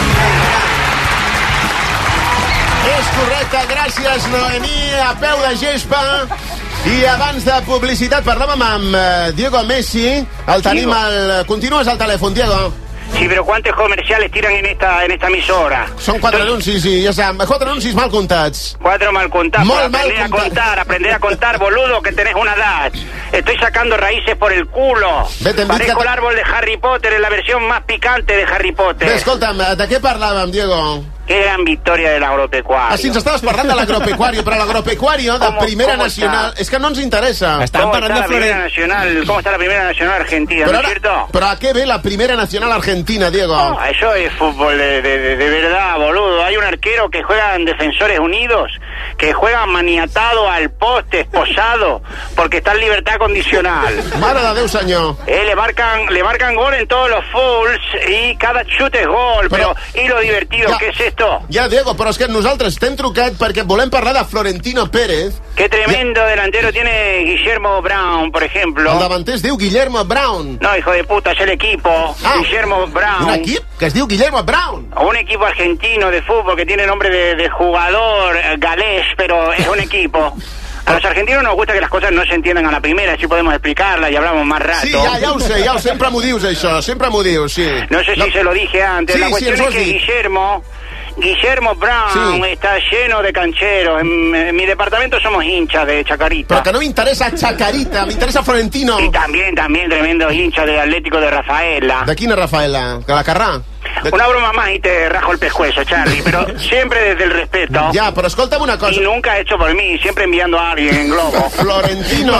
És correcte, gràcies, Noemí, a peu de gespa. I abans de publicitat parlàvem amb eh, Diego Messi. El tenim al... Continues al telèfon, Diego. Sí, pero ¿cuántos comerciales tiran en esta en esta emisora? Són quatre anuncis i ja sabem, quatre anuncis mal comptats. Cuatro mal contados. Molt mal Aprender a contat. contar, aprender a contar, boludo, que tenés una edad. Estoy sacando raíces por el culo. Vete, en Parezco Vic, el árbol de Harry Potter, en la versión más picante de Harry Potter. Bé, escolta'm, de què parlàvem, Diego? Qué gran victoria del agropecuario. Ah, sí, ens estaves parlant de l'agropecuario, però l'agropecuario de ¿Cómo- Primera cómo Nacional... está? És que no ens interessa. ¿Cómo está la Primera Nacional? ¿Cómo está la Primera Nacional Argentina, Però, no es ara, cierto? però a què ve la Primera Nacional Argentina, Diego? No, eso es fútbol de, de, de, de verdad, boludo. Hay un arquero que juega en Defensores Unidos, que juega maniatado al poste, esposado, porque está en libertad condicional. Mare de Déu, senyor. Eh, le marcan le marcan gol en todos los fouls y cada chute es gol, pero, Pero- ¿y lo divertido Ya. qué es esto? Ja, Diego, però és que nosaltres t'hem trucat perquè volem parlar de Florentino Pérez. Qué tremendo delantero tiene Guillermo Brown, por ejemplo. El davanter es diu Guillermo Brown. No, hijo de puta, es el equipo. Guillermo Brown. Un equip que es diu Guillermo Brown. Un equipo argentino de fútbol que tiene nombre de, de jugador eh, galés, pero es un equipo. A los argentinos nos gusta que las cosas no se entiendan a la primera, así podemos explicarlas y hablamos más rato. Sí, ja, ja ho sé, ja ho, sempre m'ho dius, això, sempre m'ho dius, sí. No sé si se lo dije antes. Sí, la sí, cuestión ens ho es has que dit. Guillermo, Guillermo Brown Sí. está lleno de cancheros. En, en mi departamento somos hinchas de Chacarita. Però que no m'interessa Chacarita, m'interessa Florentino. Y también, también tremendos hinchas de Atlético de Rafaela. De quina Rafaela? De la Carrà? De... Una broma más y te rajo el pescuezo, Charlie, pero siempre desde el respeto. Ja, però escolta'm una cosa. Y nunca hecho por mí, siempre enviando a alguien en globo. Florentino.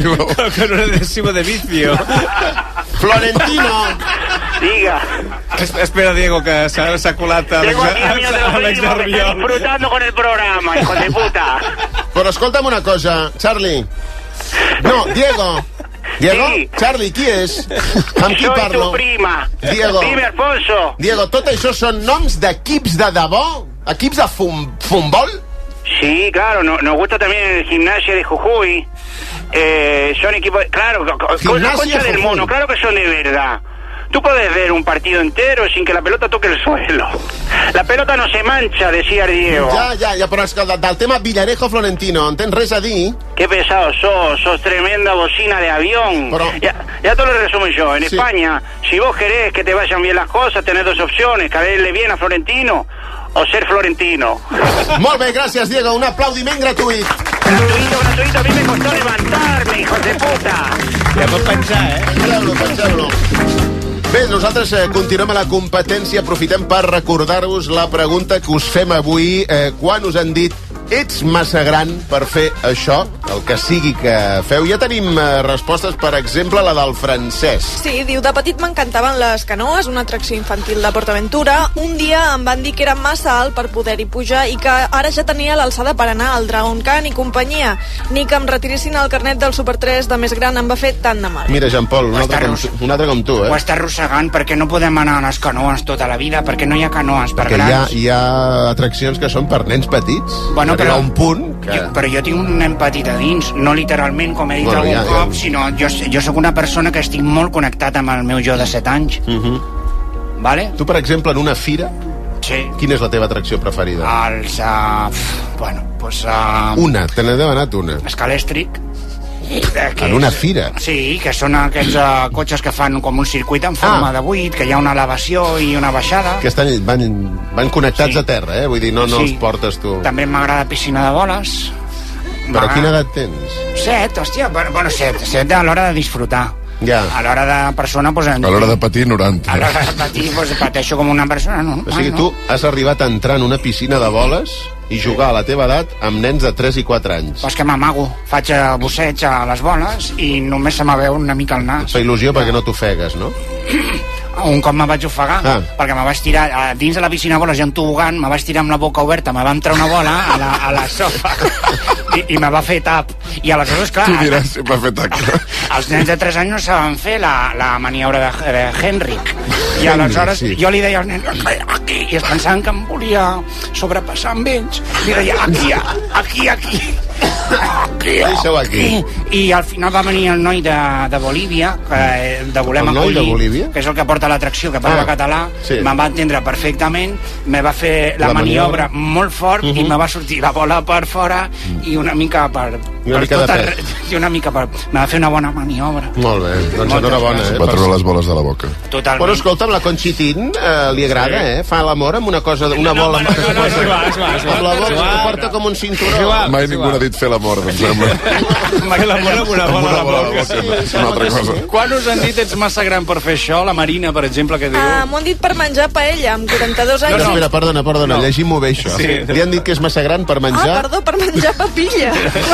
Con un adhesivo de vicio. Florentino. Diga. Es- Espera, Diego, que s'ha s'ha colat Àlex Tengo aquí a mi Àlex que está Nervión. disfrutando con el programa, hijo de puta. Però escolta'm una cosa, Charlie. No, Diego. Diego? Sí. Charlie, qui és? Amb qui Soy parlo? tu prima. Diego. Dime, Alfonso. Diego, tot això són noms d'equips de debò? Equips de fum, futbol? Sí, claro, no- nos gusta también el Gimnasia de Jujuy. Eh, son equipos, claro, co- co- con la Gimnasia concha del Jujuy. mono, claro que son de verdad. Tú podés ver un partido entero sin que la pelota toque el suelo. La pelota no se mancha, decía Diego. Ja, ja, ja, però és que del, del tema Villarejo Florentino, en tens res a dir? Qué pesado sos, sos tremenda bocina de avión. Ya, ya te lo resumo yo. En Sí. España, si vos querés que te vayan bien las cosas, tenés dos opciones: caerle bien a Florentino o ser florentino. Molt bé, gràcies, Diego. Un aplaudiment gratuït. Gratuito, gratuito, a mí me costó levantarme, hijos de puta. Ja pot penjar, eh? Penseu-lo, penseu-lo. Bé, nosaltres eh, continuem a la competència. Aprofitem per recordar-vos la pregunta que us fem avui. Eh, quan us han dit ets massa gran per fer això, el que sigui que feu? Ja tenim eh, respostes, per exemple, la del Francesc. Sí, diu, de petit m'encantaven les canoes, una atracció infantil de PortAventura. Un dia em van dir que era massa alt per poder-hi pujar i que ara ja tenia l'alçada per anar al Dragon Khan i companyia. Ni que em retiressin el carnet del Super tres de més gran em va fer tant de mal. Mira, Jean-Paul, un, altre com, tu- un altre com tu, eh? Ho està arrossegant perquè no podem anar a les canoes tota la vida, perquè no hi ha canoes per Perquè hi ha, grans. hi ha atraccions que són per nens petits. Bueno, Arriba però- un punt que... Jo, però jo tinc un nen petit a dins, no literalment, com he dit Bueno, algun ja, ja. cop, sinó jo, jo sóc una persona que estic molt connectat amb el meu jo de set anys. Uh -huh. Vale? Tu, per exemple, en una fira, sí. Quina és la teva atracció preferida? Els... Uh, bueno, doncs... Uh, Una, te n'he demanat una. Escalèstric. Que En una és- fira. Sí, que són aquests uh, cotxes que fan com un circuit en forma Ah. de buit, que hi ha una elevació i una baixada. Que estan, van, van connectats Sí. a terra, eh? Vull dir, no, no Sí. els portes tu. També m'agrada piscina de boles. Però M'agrada- quina edat tens? Set, hòstia, bueno, bueno set, set a l'hora de disfrutar. Ja. A l'hora de persona, doncs... A l'hora de patir, noranta. A l'hora de patir, doncs pateixo com una persona, no? O sigui, tu has arribat a entrar en una piscina de boles i jugar a la teva edat amb nens de tres i quatre anys. Pues que m'amago, faig eh, busseig a les boles i només se me veu una mica el nas. Et fa il·lusió perquè no t'ofegues, no? Un cop me vaig ofegar, Ah. perquè me vaig tirar a dins de la piscina de boles, hi ha un tobogant, me vaig tirar amb la boca oberta, me va entrar una bola a la, a la sofa i, i me va fer tap. I aleshores, clar, Tu diràs si m'ha fet taca. els nens de tres anys no saben fer la, la maniobra de, de Henrik. I Henrik, aleshores sí. jo li deia als nens, aquí, i es pensaven que em volia sobrepassar amb ells. Li deia, aquí, aquí, aquí. Aquí, Deixa-ho aquí. I al final va venir el noi de, de Bolívia, que, de Volem El noi de Acollir, Bolívia? que és el que porta l'atracció, que parla Ah, català, sí. me'n va entendre perfectament, me va fer la, La maniobra, maniobra. molt fort Uh -huh. i me va sortir la bola per fora i una mica per, Una mica de pes. I una mica per... M'ha de fer una bona maniobra. Molt bé, doncs enhorabona, eh? Va treure les boles de la boca. Totalment. Bueno, escolta'm, la Conchitín eh, li agrada, eh? Fa l'amor amb una cosa, una bola... No, no, no, és igual, és igual, és igual. Amb la bola que porta com un cinturó. Mai ningú ha dit fer l'amor, em sembla. Fer l'amor amb una bola a la boca. És una altra cosa. Quan us han dit ets massa gran per fer això? La Marina, per exemple, què diu? Uh, M'ho han dit per menjar paella, amb quaranta-dos anys. No, no, espera, perdona, perdona, no. Llegim-ho bé, això. Sí. Li han dit que és massa gran per menjar... Ah, perdó, per menjar papilla.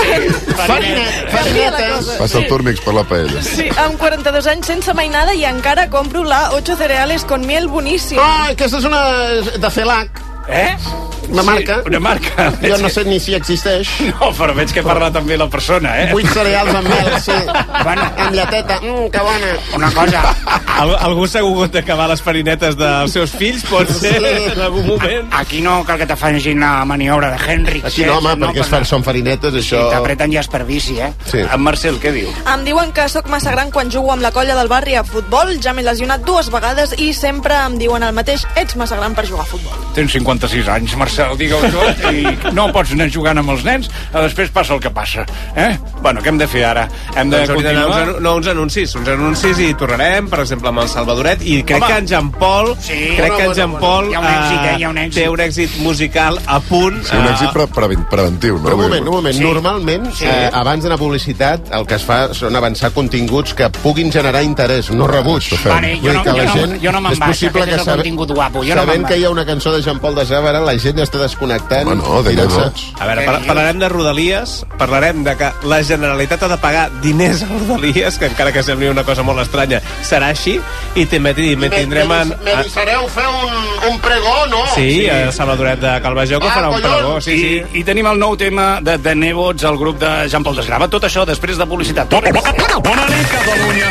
Farinetes. Passa el Turmix per la paella. Sí, amb quaranta-dos anys sense mainada i encara compro la ocho cereales con miel boníssim. Ah, aquesta és una de Celac. Eh? Una marca. Sí, una marca. Jo no sé ni si existeix. No, però veig que parla també la persona, eh? Vuit cereals amb mel, sí. Bueno, amb lleteta. Mmm, que bona. Una cosa. Al, algú s'ha hagut d'acabar les farinetes dels seus fills, pot ser, Sí. en algun moment. Aquí no cal que te facin la maniobra de Henry. Aquí no, home, perquè es fan, són farinetes, això... Sí, t'apreten ja és per bici, eh? Sí. En Marcel, què diu? Em diuen que sóc massa gran quan jugo amb la colla del barri a futbol, ja m'he lesionat dues vegades i sempre em diuen el mateix, ets massa gran per jugar a futbol. Tens cinquanta-sis anys, Marcel, digue-ho tot, i no pots anar jugant amb els nens, després passa el que passa, eh? Bueno, què hem de fer ara? Hem de Doncs hauríem d'anar continuar? uns, anu- no, uns anuncis, uns anuncis i tornarem, per exemple, amb el Salvadoret, i crec Home. que en Jean Paul, Sí, crec bueno, que en bueno, Jean bueno. Paul Hi ha un èxit, eh? eh, Hi ha un èxit. té un èxit musical a punt. Sí, un èxit pre pre preventiu, no? Però un moment, un moment. Sí. Normalment, Sí. eh, abans d'anar a publicitat, el que es fa són avançar continguts que puguin generar interès, no rebuig. Vale, jo Vull no- dir que la jo no- gent... jo no me'n és vaig, possible aquest que és el sabe- contingut guapo, jo no sabent me'n que vaig. hi ha una cançó de Jean Paul de Zàvara, la gent està desconnectant. Home, no, de mirant-se. llavors. A veure, par parlarem de Rodalies, parlarem de que la Generalitat ha de pagar diners a Rodalies, que encara que sembli una cosa molt estranya, serà així, i també me tindrem en... Me deixareu fer un, un pregó, no? Sí, sí. A Salvadoret de Calvajó, que Ah, farà un collons! pregó, sí, sí. I, I tenim el nou tema de The Nebots, el grup de Jean Paul Desgrava. Tot això després de publicitat. Bona nit, Catalunya!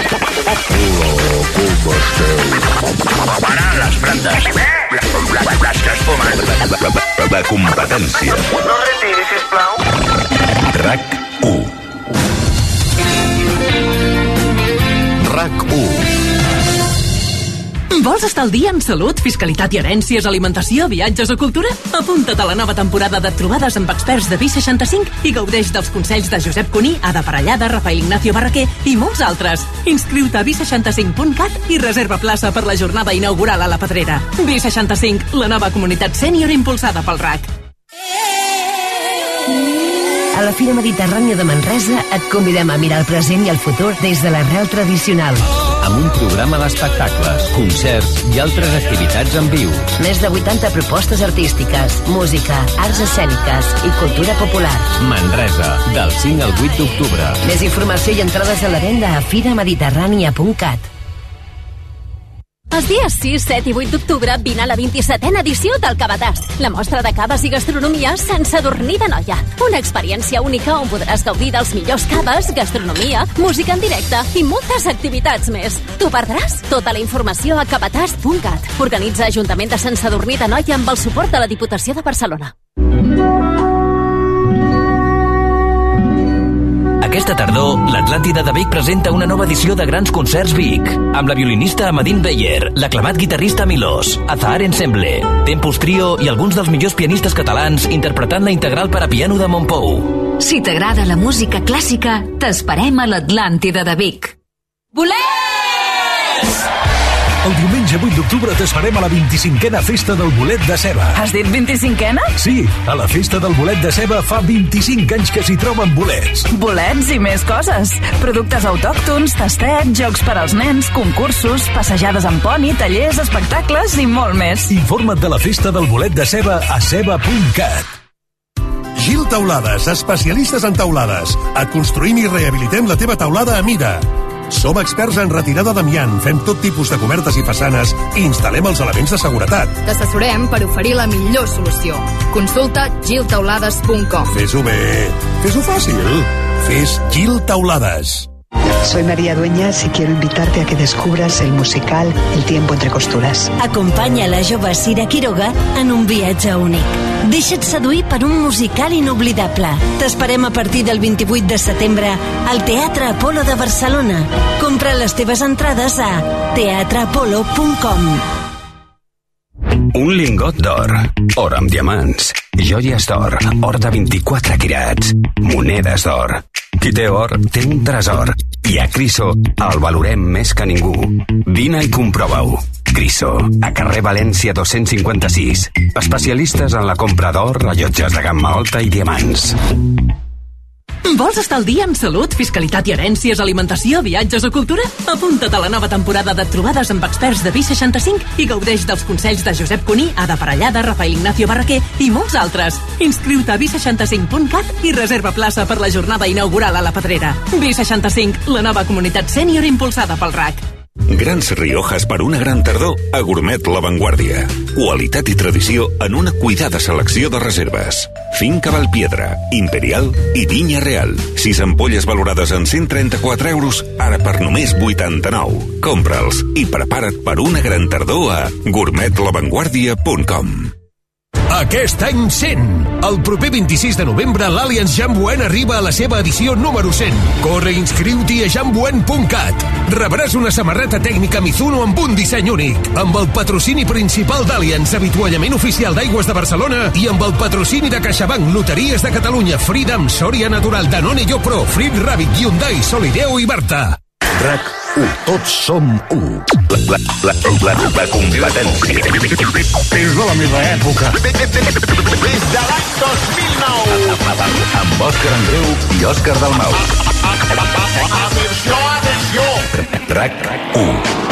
Parar les plantes. Les que es fumen. La competència. No retiri, sisplau. RAC u. RAC u. Vols estar al dia en salut, fiscalitat i herències, alimentació, viatges o cultura? Apunta't a la nova temporada de trobades amb experts de B seixanta-cinc i gaudeix dels consells de Josep Cuní, Ada Parellada, Rafael Ignacio Barraquer i molts altres. Inscriu-te a b seixanta cinc punt cat i reserva plaça per la jornada inaugural a la Pedrera. B seixanta-cinc, la nova comunitat sènior impulsada pel R A C. A la Fira Mediterrània de Manresa et convidem a mirar el present i el futur des de l'arrel tradicional. Amb un programa d'espectacles, concerts i altres activitats en viu. Més de vuitanta propostes artístiques, música, arts escèniques i cultura popular. Manresa, del cinc al vuit d'octubre. Més informació i entrades a la venda a fira mediterrània punt cat. Els dies sis, set i vuit d'octubre vine a la vint-i-setena edició del Cabatàs, la mostra de caves i gastronomia sense adornir de noia. Una experiència única on podràs gaudir dels millors caves, gastronomia, música en directe i moltes activitats més. T'ho perdràs? Tota la informació a cabatàs punt cat. Organitza Ajuntament de Sant Sadurní d'Anoia amb el suport de la Diputació de Barcelona. Aquesta tardor, l'Atlàntida de Vic presenta una nova edició de Grans Concerts Vic, amb la violinista Amadine Beyer, l'aclamat guitarrista Milós, Azahar Ensemble, Tempus Trio i alguns dels millors pianistes catalans interpretant la integral per a piano de Montpou. Si t'agrada la música clàssica, t'esperem a l'Atlàntida de Vic. Bolets! El diumenge vuit d'octubre t'esperem a la vint-i-cinquena Festa del Bolet de Ceba. Has dit vint-i-cinquena? Sí, a la Festa del Bolet de Ceba fa vint-i-cinc anys que s'hi troben bolets. Bolets i més coses. Productes autòctons, tastet, jocs per als nens, concursos, passejades amb poni, tallers, espectacles i molt més. Informa't de la Festa del Bolet de Ceba a ceba punt cat. Gil Taulades, especialistes en taulades. Et construïm i rehabilitem la teva taulada a mida. Som experts en retirada d'amiant, fem tot tipus de cobertes i façanes i instal·lem els elements de seguretat. T'assessorem per oferir la millor solució. Consulta gil taulades punt com. Fes-ho bé, fes-ho fàcil. Fes Gil Taulades. Soy María Dueñas y quiero invitarte a que descubras el musical El tiempo entre costuras. Acompanya la jove Sira Quiroga en un viatge únic. Deixa't seduir per un musical inoblidable. T'esperem a partir del vint-i-vuit de setembre al Teatre Apolo de Barcelona. Compra les teves entrades a teatre apolo punt com. Un lingot d'or, or amb diamants, Joies d'or, or de vint-i-quatre quirats, monedes d'or. Qui té or, té un tresor. I a Criso el valorem més que ningú. Vine i comprova-ho. Criso, a carrer València dos-cents cinquanta-sis. Especialistes en la compra d'or, rellotges de gamma alta i diamants. Vols estar al dia amb salut, fiscalitat i herències, alimentació, viatges o cultura? Apunta't a la nova temporada de trobades amb experts de B seixanta-cinc i gaudeix dels consells de Josep Cuní, Ada Parellada, Rafael Ignacio Barraquer i molts altres. Inscriu-te a b seixanta-cinc punt cat i reserva plaça per la jornada inaugural a la Pedrera. B seixanta-cinc, la nova comunitat sènior impulsada pel R A C. Grans Riojas per una gran tardor a Gourmet La Vanguardia. Qualitat i tradició en una cuidada selecció de reserves. Finca Valpiedra, Imperial i Vinya Real. Sis ampolles valorades en cent trenta-quatre euros, ara per només vuitanta-nou. Compra'ls i prepara't per una gran tardor a gourmet la vanguardia punt com. Aquest any cent. El proper vint-i-sis de novembre l'Allianz Jamboen arriba a la seva edició número cent. Corre i inscriu-t'hi a jamboen punt cat. Rebràs una samarreta tècnica Mizuno amb un disseny únic, amb el patrocini principal d'Allianz, avituallament oficial d'Aigües de Barcelona, i amb el patrocini de CaixaBank, Loteries de Catalunya, Freedom, Sòria Natural, Danone Yo Pro, Frit Rabbit, Hyundai, Solideo i Barta. R A C u. Tots som u. La, la, la, la, la competència. És de la meva època. Des de l'any dos mil nou. Amb Òscar Andreu i Òscar Dalmau. Atenció, atenció. R A C u.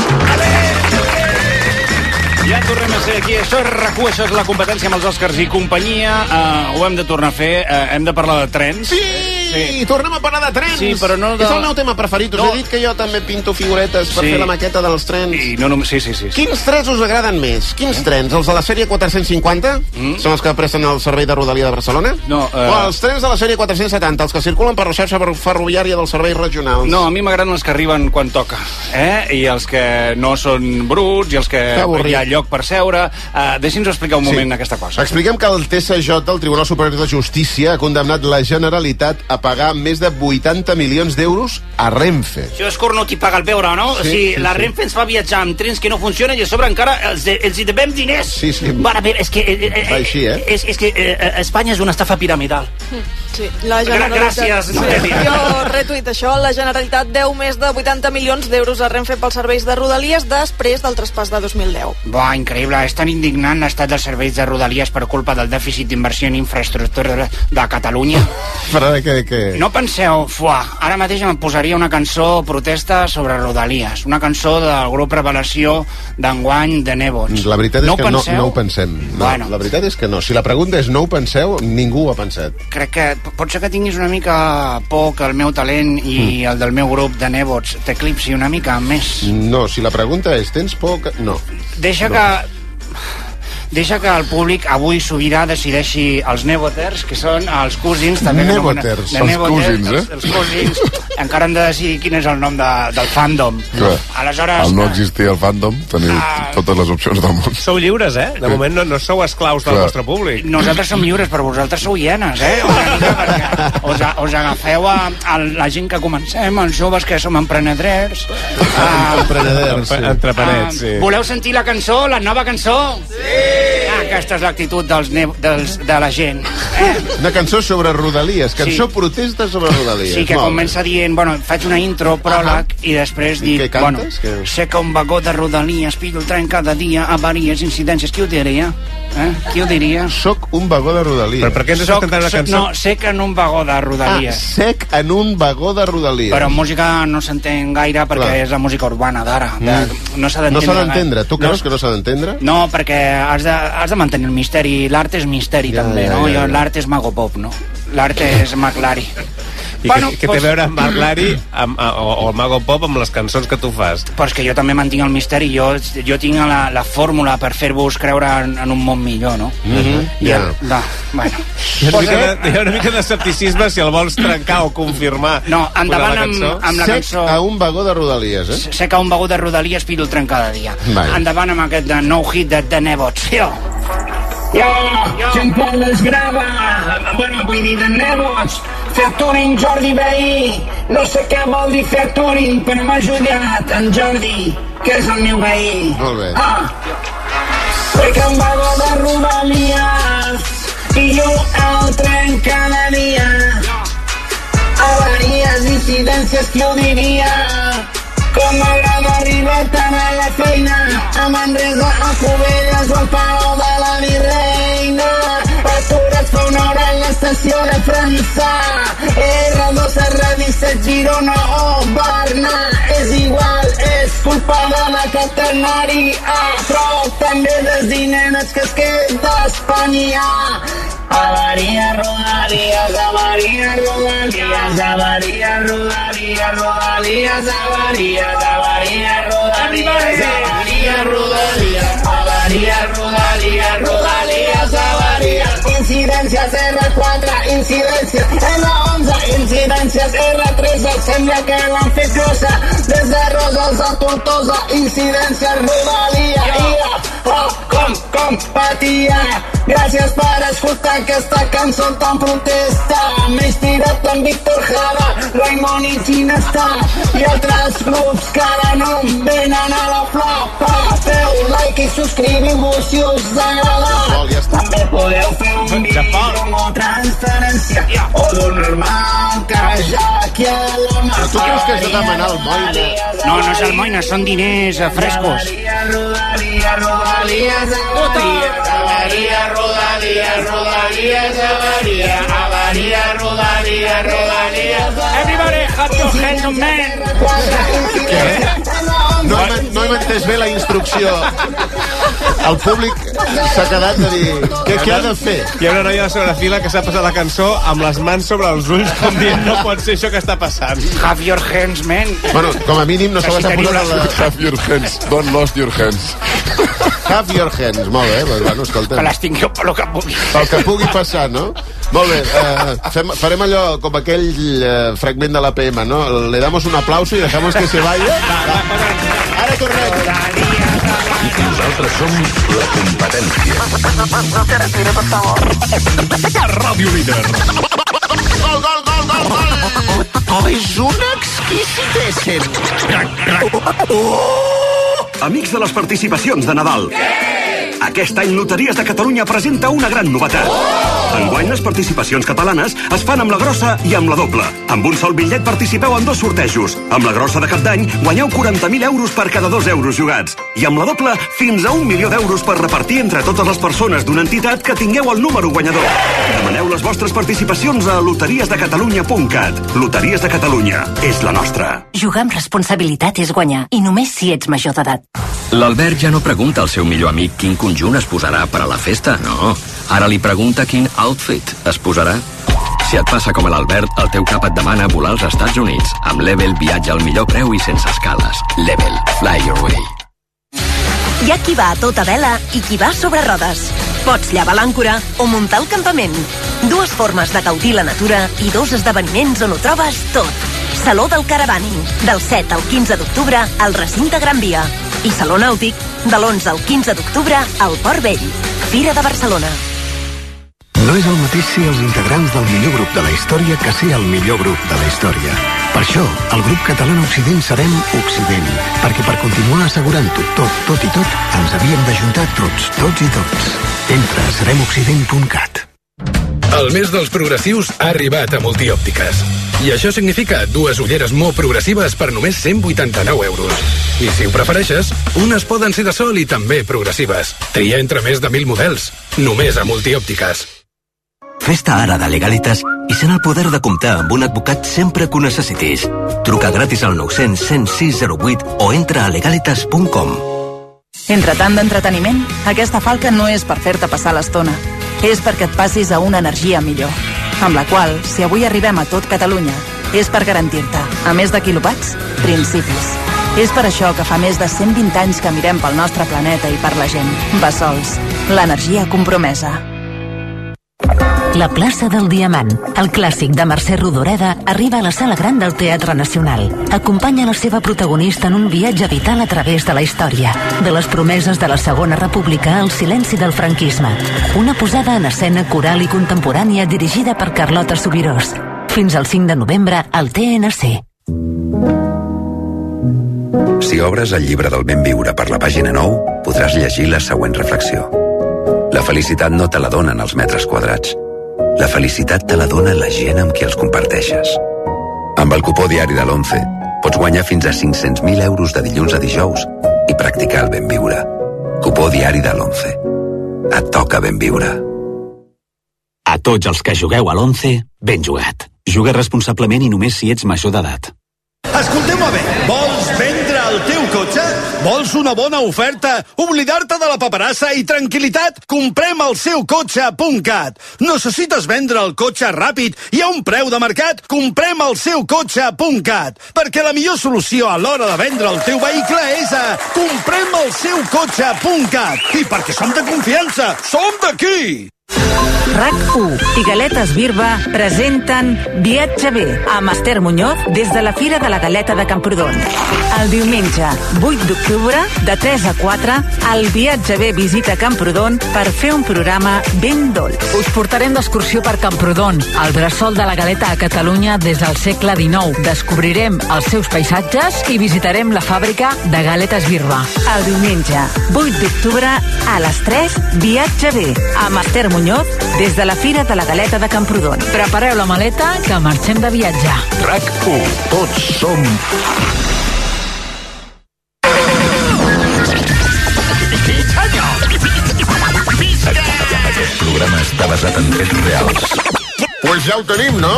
Ja tornem a ser aquí, això és R A C u, això és la competència amb els Òscars i companyia. Uh, ho hem de tornar a fer, uh, hem de parlar de trens. Sí, sí, tornem a parlar de trens. Sí, però no de... És el meu tema preferit. Us no. he dit que jo també pinto figuretes per sí. fer la maqueta dels trens. I no, no, sí, sí, sí, sí. Quins trens us agraden més? Quins eh? trens? Els de la sèrie quatre-cents cinquanta? Mm. Són els que presten el servei de Rodalia de Barcelona? No. Uh... O els trens de la sèrie quatre-cents setanta, els que circulen per la xarxa ferroviària dels serveis regionals? No, a mi m'agraden els que arriben quan toca, eh? I els que no són bruts, i els que hi ha lloc per seure. Uh, Deixi'ns explicar un moment sí. aquesta cosa. Expliquem que el T S J, el Tribunal Superior de Justícia, ha condemnat la Generalitat a pagar més de vuitanta milions d'euros a Renfe. Això és cornut i paga el beure, no? Sí, o sigui, sí, la sí. Renfe ens fa viatjar amb trens que no funcionen i a sobre encara els, de, els hi devem diners. Sí, sí. Bueno, a veure, és que... Eh, eh, així, eh? És, és que eh, Espanya és una estafa piramidal. Sí, la Generalitat... Gràcies. Sí, jo retuit això. La Generalitat deu més de vuitanta milions d'euros a Renfe pels serveis de Rodalies després del traspàs de dos mil deu. Buah, increïble. És tan indignant l'estat dels serveis de Rodalies per culpa del dèficit d'inversió en infraestructura de Catalunya. Però que, que... No penseu, fuà, ara mateix em posaria una cançó protesta sobre Rodalies, una cançó del grup Revelació d'enguany de Nebots. La veritat és no que no, no ho pensem. No, bueno. La veritat és que no. Si la pregunta és no ho penseu, ningú ho ha pensat. Crec que pot ser que tinguis una mica por que el meu talent i mm. el del meu grup de Nebots t'eclipsi una mica més. No, si la pregunta és tens por que... No. Deixa no. que... Deixa que el públic avui sobirà decideixi els Neboters, que són els cosins també. Neboters, els cosins, eh? Els, els cosins. Encara hem de decidir quin és el nom de, del fandom. Clar. Aleshores... Al no existir el fandom, teniu ah, totes les opcions del món. Sou lliures, eh? De moment no, no sou esclaus del Clar. vostre públic. Nosaltres som lliures, però vosaltres sou hienes, eh? Us, us agafeu a, a la gent que comencem, els joves que som empreneders. Ah, empreneders, sí. Entre parets, sí. Voleu sentir la cançó, la nova cançó? Sí! Ah, aquesta és l'actitud dels, dels, de la gent. Eh? Una cançó sobre Rodalies, cançó sí. protesta sobre Rodalies. Sí, que Molt comença bé. dient, bueno, faig una intro, pròleg, uh -huh. i després dic, I bueno, que... sé que un vagó de Rodalies pillo el tren cada dia, avaries, incidències, qui ho diria? Eh? Qui ho diria? Soc un vagó de Rodalies. Però per què ens estàs cantant una cançó? No, sec en un vagó de Rodalies. Ah, sec en un vagó de Rodalies. Però música no s'entén gaire perquè Clar. és la música urbana d'ara. Mm. No s'ha d'entendre. No s'ha d'entendre. Tu creus no, que no s'ha d'entendre? No, perquè has de, has de mantenir el misteri. L'art és misteri, ja, també, ja, no? Ja, ja. L'art és Mago Pop, no? L'art és McLary. I bueno, que, que pues... té a veure amb McLary amb, o, o el Mago Pop amb les cançons que tu fas? Pues que jo també mantinc el misteri. Jo, jo tinc la, la fórmula per fer-vos creure en, en un món millor, no? Mm-hmm. I el, yeah. no, bueno. Hi ha, una mica de, hi ha una mica d'escepticisme si el vols trencar o confirmar. No, endavant amb, amb la Sec cançó... a un vagó de Rodalies, eh? Sec a un vagó de Rodalies, pillo el tren cada dia. Vale. Endavant amb aquest de nou hit de, de Nebots. Jo! Jo, Jean Paul es grava, bueno, vull dir de Nebots, featuring Jordi Veí, no sé què vol dir featuring, però m'ha ajudat en Jordi, que és el meu veí. Molt bé. Ah, sé que em vagó de Rodalies, i és qui ho diria? Com m'agrada arribar tant a la feina, a Manresa, a Cubelles o al Palau de la Virreina. Atures fa una hora en l'estació de França, erra dos, erra disset, Girona o Barna. És igual, és culpa de la catenària, però també dels diners que es queda a Espanya. Avaria, Rodalies, avaria, Rodalies, avaria, Rodalies, Rodalies, avaries, avaria, Rodalies, avaria, Rodalies, avaria, Rodalies, Rodalies, avaries. Incidències erra quatre, incidències erra onze, incidències erra tretze, sembla que l'han fet grossa, des de Roses a Tortosa, incidències Rodalia, ia, oh, com, com patia. Gràcies per escoltar aquesta cançó tan protesta. M'he inspirat en Víctor Jara, Raimon i Ginestà i altres grups que ara no em venen a la flapa. Feu like i subscriviu-vos si us agrada. També podeu fer un vídeo o transferència o donar-me cash aquí a la mà. Tu creus que has de demanar el Moina? No, no és el Moina, són diners frescos. Rodalia, Rodalia, Rodalia, Rodalia, Rodalia, avaria, avaria, Rodalia, Rodalia. Everybody, have your hands on men. Què? No, no hem entès bé la instrucció. El públic s'ha quedat a dir què, què ha de fer. Hi ha una noia a la segona fila que s'ha passat la cançó amb les mans sobre els ulls com dient no pot ser això que està passant. Have your hands, man. Bueno, com a mínim no se les ha posat a la... Have your hands, don't lost your hands. Have your hands, molt bé. Bueno, escolta. Que les tingueu per lo que pugui. Pel que pugui passar, no? Molt bé, eh, fem, farem allò com aquell eh, fragment de la P M, no? Le damos un aplauso y dejamos que se vaya. Ara tornem. Nosaltres som la competència. Carretera, per favor. Ràdio Líder. Gol, gol, gol, gol, gol! Oh, és un exquisitéssim! Oh! Amics de les participacions de Nadal. Aquest any Loteries de Catalunya presenta una gran novetat. Enguany les participacions catalanes es fan amb la grossa i amb la doble. Amb un sol bitllet participeu en dos sortejos. Amb la grossa de Cap d'Any guanyeu quaranta mil euros per cada dos euros jugats. I amb la doble fins a un milió d'euros per repartir entre totes les persones d'una entitat que tingueu el número guanyador. Demaneu les vostres participacions a loteries de catalunya punt cat. Loteries de Catalunya és la nostra. Jugar amb responsabilitat és guanyar, i només si ets major d'edat. L'Albert ja no pregunta al seu millor amic quin conjunt es posarà per a la festa, no. Ara li pregunta quin outfit es posarà. Si et passa com a l'Albert, el teu cap et demana volar als Estats Units. Amb Level viatja al millor preu i sense escales. Level. Fly your way. Hi ha qui va a tota vela i qui va sobre rodes. Pots llevar l'àncora o muntar el campament. Dues formes de gaudir la natura i dos esdeveniments on ho trobes tot. Saló del Caravaning, del set al quinze d'octubre al recinte Gran Via. I Saló Nàutic, de l'onze al quinze d'octubre al Port Vell. Fira de Barcelona. No és el mateix ser els integrants del millor grup de la història que ser el millor grup de la història. Per això, el grup català Occident serem Occident, perquè per continuar assegurant-ho tot, tot i tot, ens havíem d'ajuntar tots, tots i tots. Entra a serem occident punt cat. El mes dels progressius ha arribat a Multiòptiques. I això significa dues ulleres molt progressives per només cent vuitanta-nou euros. I si ho prefereixes, unes poden ser de sol i també progressives. Tria entre més de mil models. Només a Multiòptiques. Fes-te ara de Legalitas i sent el poder de comptar amb un advocat sempre que ho necessitis. Truca gratis al nou cents, cent sis zero vuit o entra a legalitas punt com. Entre tant d'entreteniment, aquesta falca no és per fer-te passar l'estona. És perquè et passis a una energia millor, amb la qual, si avui arribem a tot Catalunya, és per garantir-te, a més de quilowatts, principis. És per això que fa més de cent vint anys que mirem pel nostre planeta i per la gent. Bessols, l'energia compromesa. La plaça del Diamant, el clàssic de Mercè Rodoreda, arriba a la Sala Gran del Teatre Nacional. Acompanya la seva protagonista en un viatge vital a través de la història, de les promeses de la Segona República al silenci del franquisme. Una posada en escena coral i contemporània dirigida per Carlota Subirós. Fins al cinc de novembre al T N C. Si obres el llibre del ben viure per la pàgina nou, podràs llegir la següent reflexió. La felicitat no te la donen els metres quadrats. La felicitat te la dona la gent amb qui els comparteixes. Amb el cupó diari de l'once pots guanyar fins a cinc-cents mil euros de dilluns a dijous i practicar el ben viure. Cupó diari de l'once. Et toca ben viure. A tots els que jugueu a l'once, ben jugat. Juga responsablement i només si ets major d'edat. Escolteu-me bé, vols vendre el teu cotxe? Vols una bona oferta? Oblidar-te de la paperassa i tranquil·litat? Comprem el seu cotxe punt cat. Necessites vendre el cotxe ràpid i a un preu de mercat? Comprem el seu cotxe punt cat. Perquè la millor solució a l'hora de vendre el teu vehicle és a comprem el seu cotxe punt cat. I perquè som de confiança, som d'aquí! RAC u i Galetes Birba presenten Viatge bé amb Esther Muñoz des de la Fira de la Galeta de Camprodon. El diumenge vuit d'octubre, de tres a quatre, el Viatge bé visita Camprodon per fer un programa ben dolç. Us portarem d'excursió per Camprodon, el bressol de la galeta a Catalunya des del segle dinou. Descobrirem els seus paisatges i visitarem la fàbrica de Galetes Birba. El diumenge vuit d'octubre, a les tres, Viatge bé amb Esther Muñoz des de la Fira de la Galeta de Camprodon. Prepareu la maleta que marxem de viatge. RAC u. Tots som... Aquest programa està basat en fets reals. Pues ja ho tenim, no?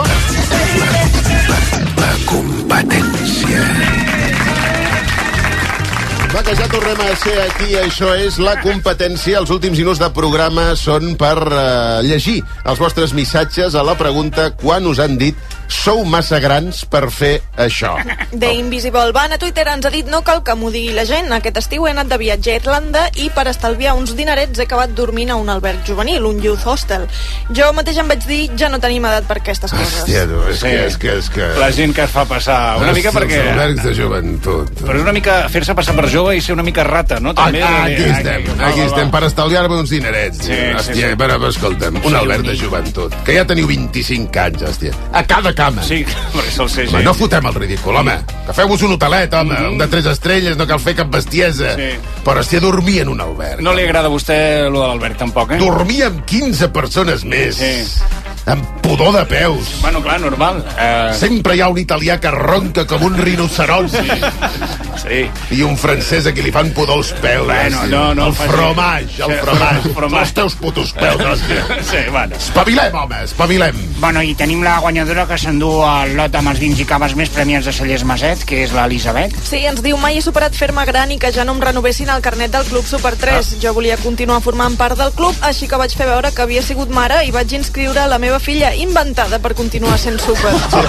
La competència. Va, que ja tornem a ser aquí, això és La Competència. Els últims minuts de programa són per uh, llegir els vostres missatges a la pregunta quan us han dit sou massa grans per fer això. The Invisible Van a Twitter ens ha dit no cal que m'ho digui la gent, aquest estiu he anat de viatge a Irlanda i per estalviar uns dinerets he acabat dormint a un alberg juvenil, un youth hostel. Jo mateix em vaig dir ja no tenim edat per aquestes coses. Hòstia, tu, és, Sí. que, és que, és que... La gent que es fa passar una Els- mica perquè... Els albergs de joventut. Però és una mica fer-se passar per jove i ser una mica rata, no? També, Ah, aquí eh, estem, va, aquí va, estem, va. per estalviar-me uns dinerets. Sí, hòstia, sí, sí. Però, escolta'm, un Sí, albert un de niño. joventut, que ja teniu vint-i-cinc anys, hòstia, a cada cama. Sí, perquè sol ser Home, gent. no fotem el ridícul, home. Que feu-vos un hotelet, home, un de tres estrelles, no cal fer cap bestiesa. Sí. Però hòstia, dormir en un alberg. No li agrada a vostè lo de l'Albert, tampoc, eh? Dormir amb quinze persones més. Sí. Amb pudor de peus. Bueno, clar, normal. Eh... Sempre hi ha un italià que ronca com un rinoceront. Sí. I un francès a qui li fan pudor els peus. Bueno, hòstia. no, no el el faci. fromage, el Sí, fromage. el fromage. Els teus putos peus, hòstia. Sí, bueno. Espavilem, home, espavilem. Bueno, i tenim la guanyadora que s'endú el lot amb els vins i caves més premiats de Cellers Maset, que és l'Elisabet. Sí, ens diu mai he superat fer-me gran i que ja no em renovessin el carnet del Club Super tres. Jo volia continuar formant part del club, així que vaig fer veure que havia sigut mare i vaig inscriure la meva filla inventada per continuar sent super.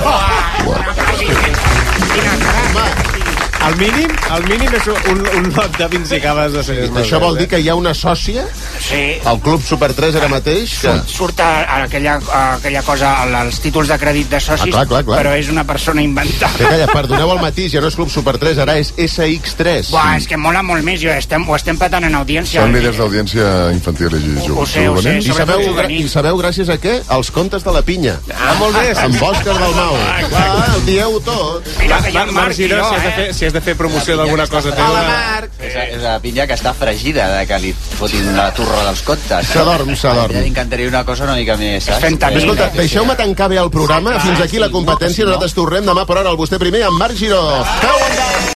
El mínim, el mínim és un, un lot de vins i caves de Cellers Maset. Això vol dir que hi ha una sòcia Sí. al Club Super tres ara mateix? Que... Surt, surt a, a aquella, a aquella cosa, als títols de crèdit de socis, Ah, clar, clar, clar. però és una persona inventada. Que calla, perdoneu el matís, ja no és Club Super tres, ara és S X tres. Buah, és que mola molt més, jo estem, ho estem patant en audiència. Són líders d'audiència infantil i juvenil. Ho sé, ho sé. I sabeu, I sabeu gràcies a què? Els contes de la pinya. Ah, molt bé. Amb Òscar Dalmau. Ah, el dieu tot. Mira que hi ha Marc, el Marc Marc Giró, si has de eh? fer, si has de fer promoció d'alguna cosa A teva... la Marc. És, és la pinya que està fregida de que li fotin la turra dels contes. S'adorm, s'adorm. Ja encantaria una cosa una mica més, saps? Fent tant. Escolta, deixeu-me tancar bé el programa. Fins aquí la competència. Nosaltres tornem demà per hora al Vostè Primer amb Marc Giró. Cau endavant!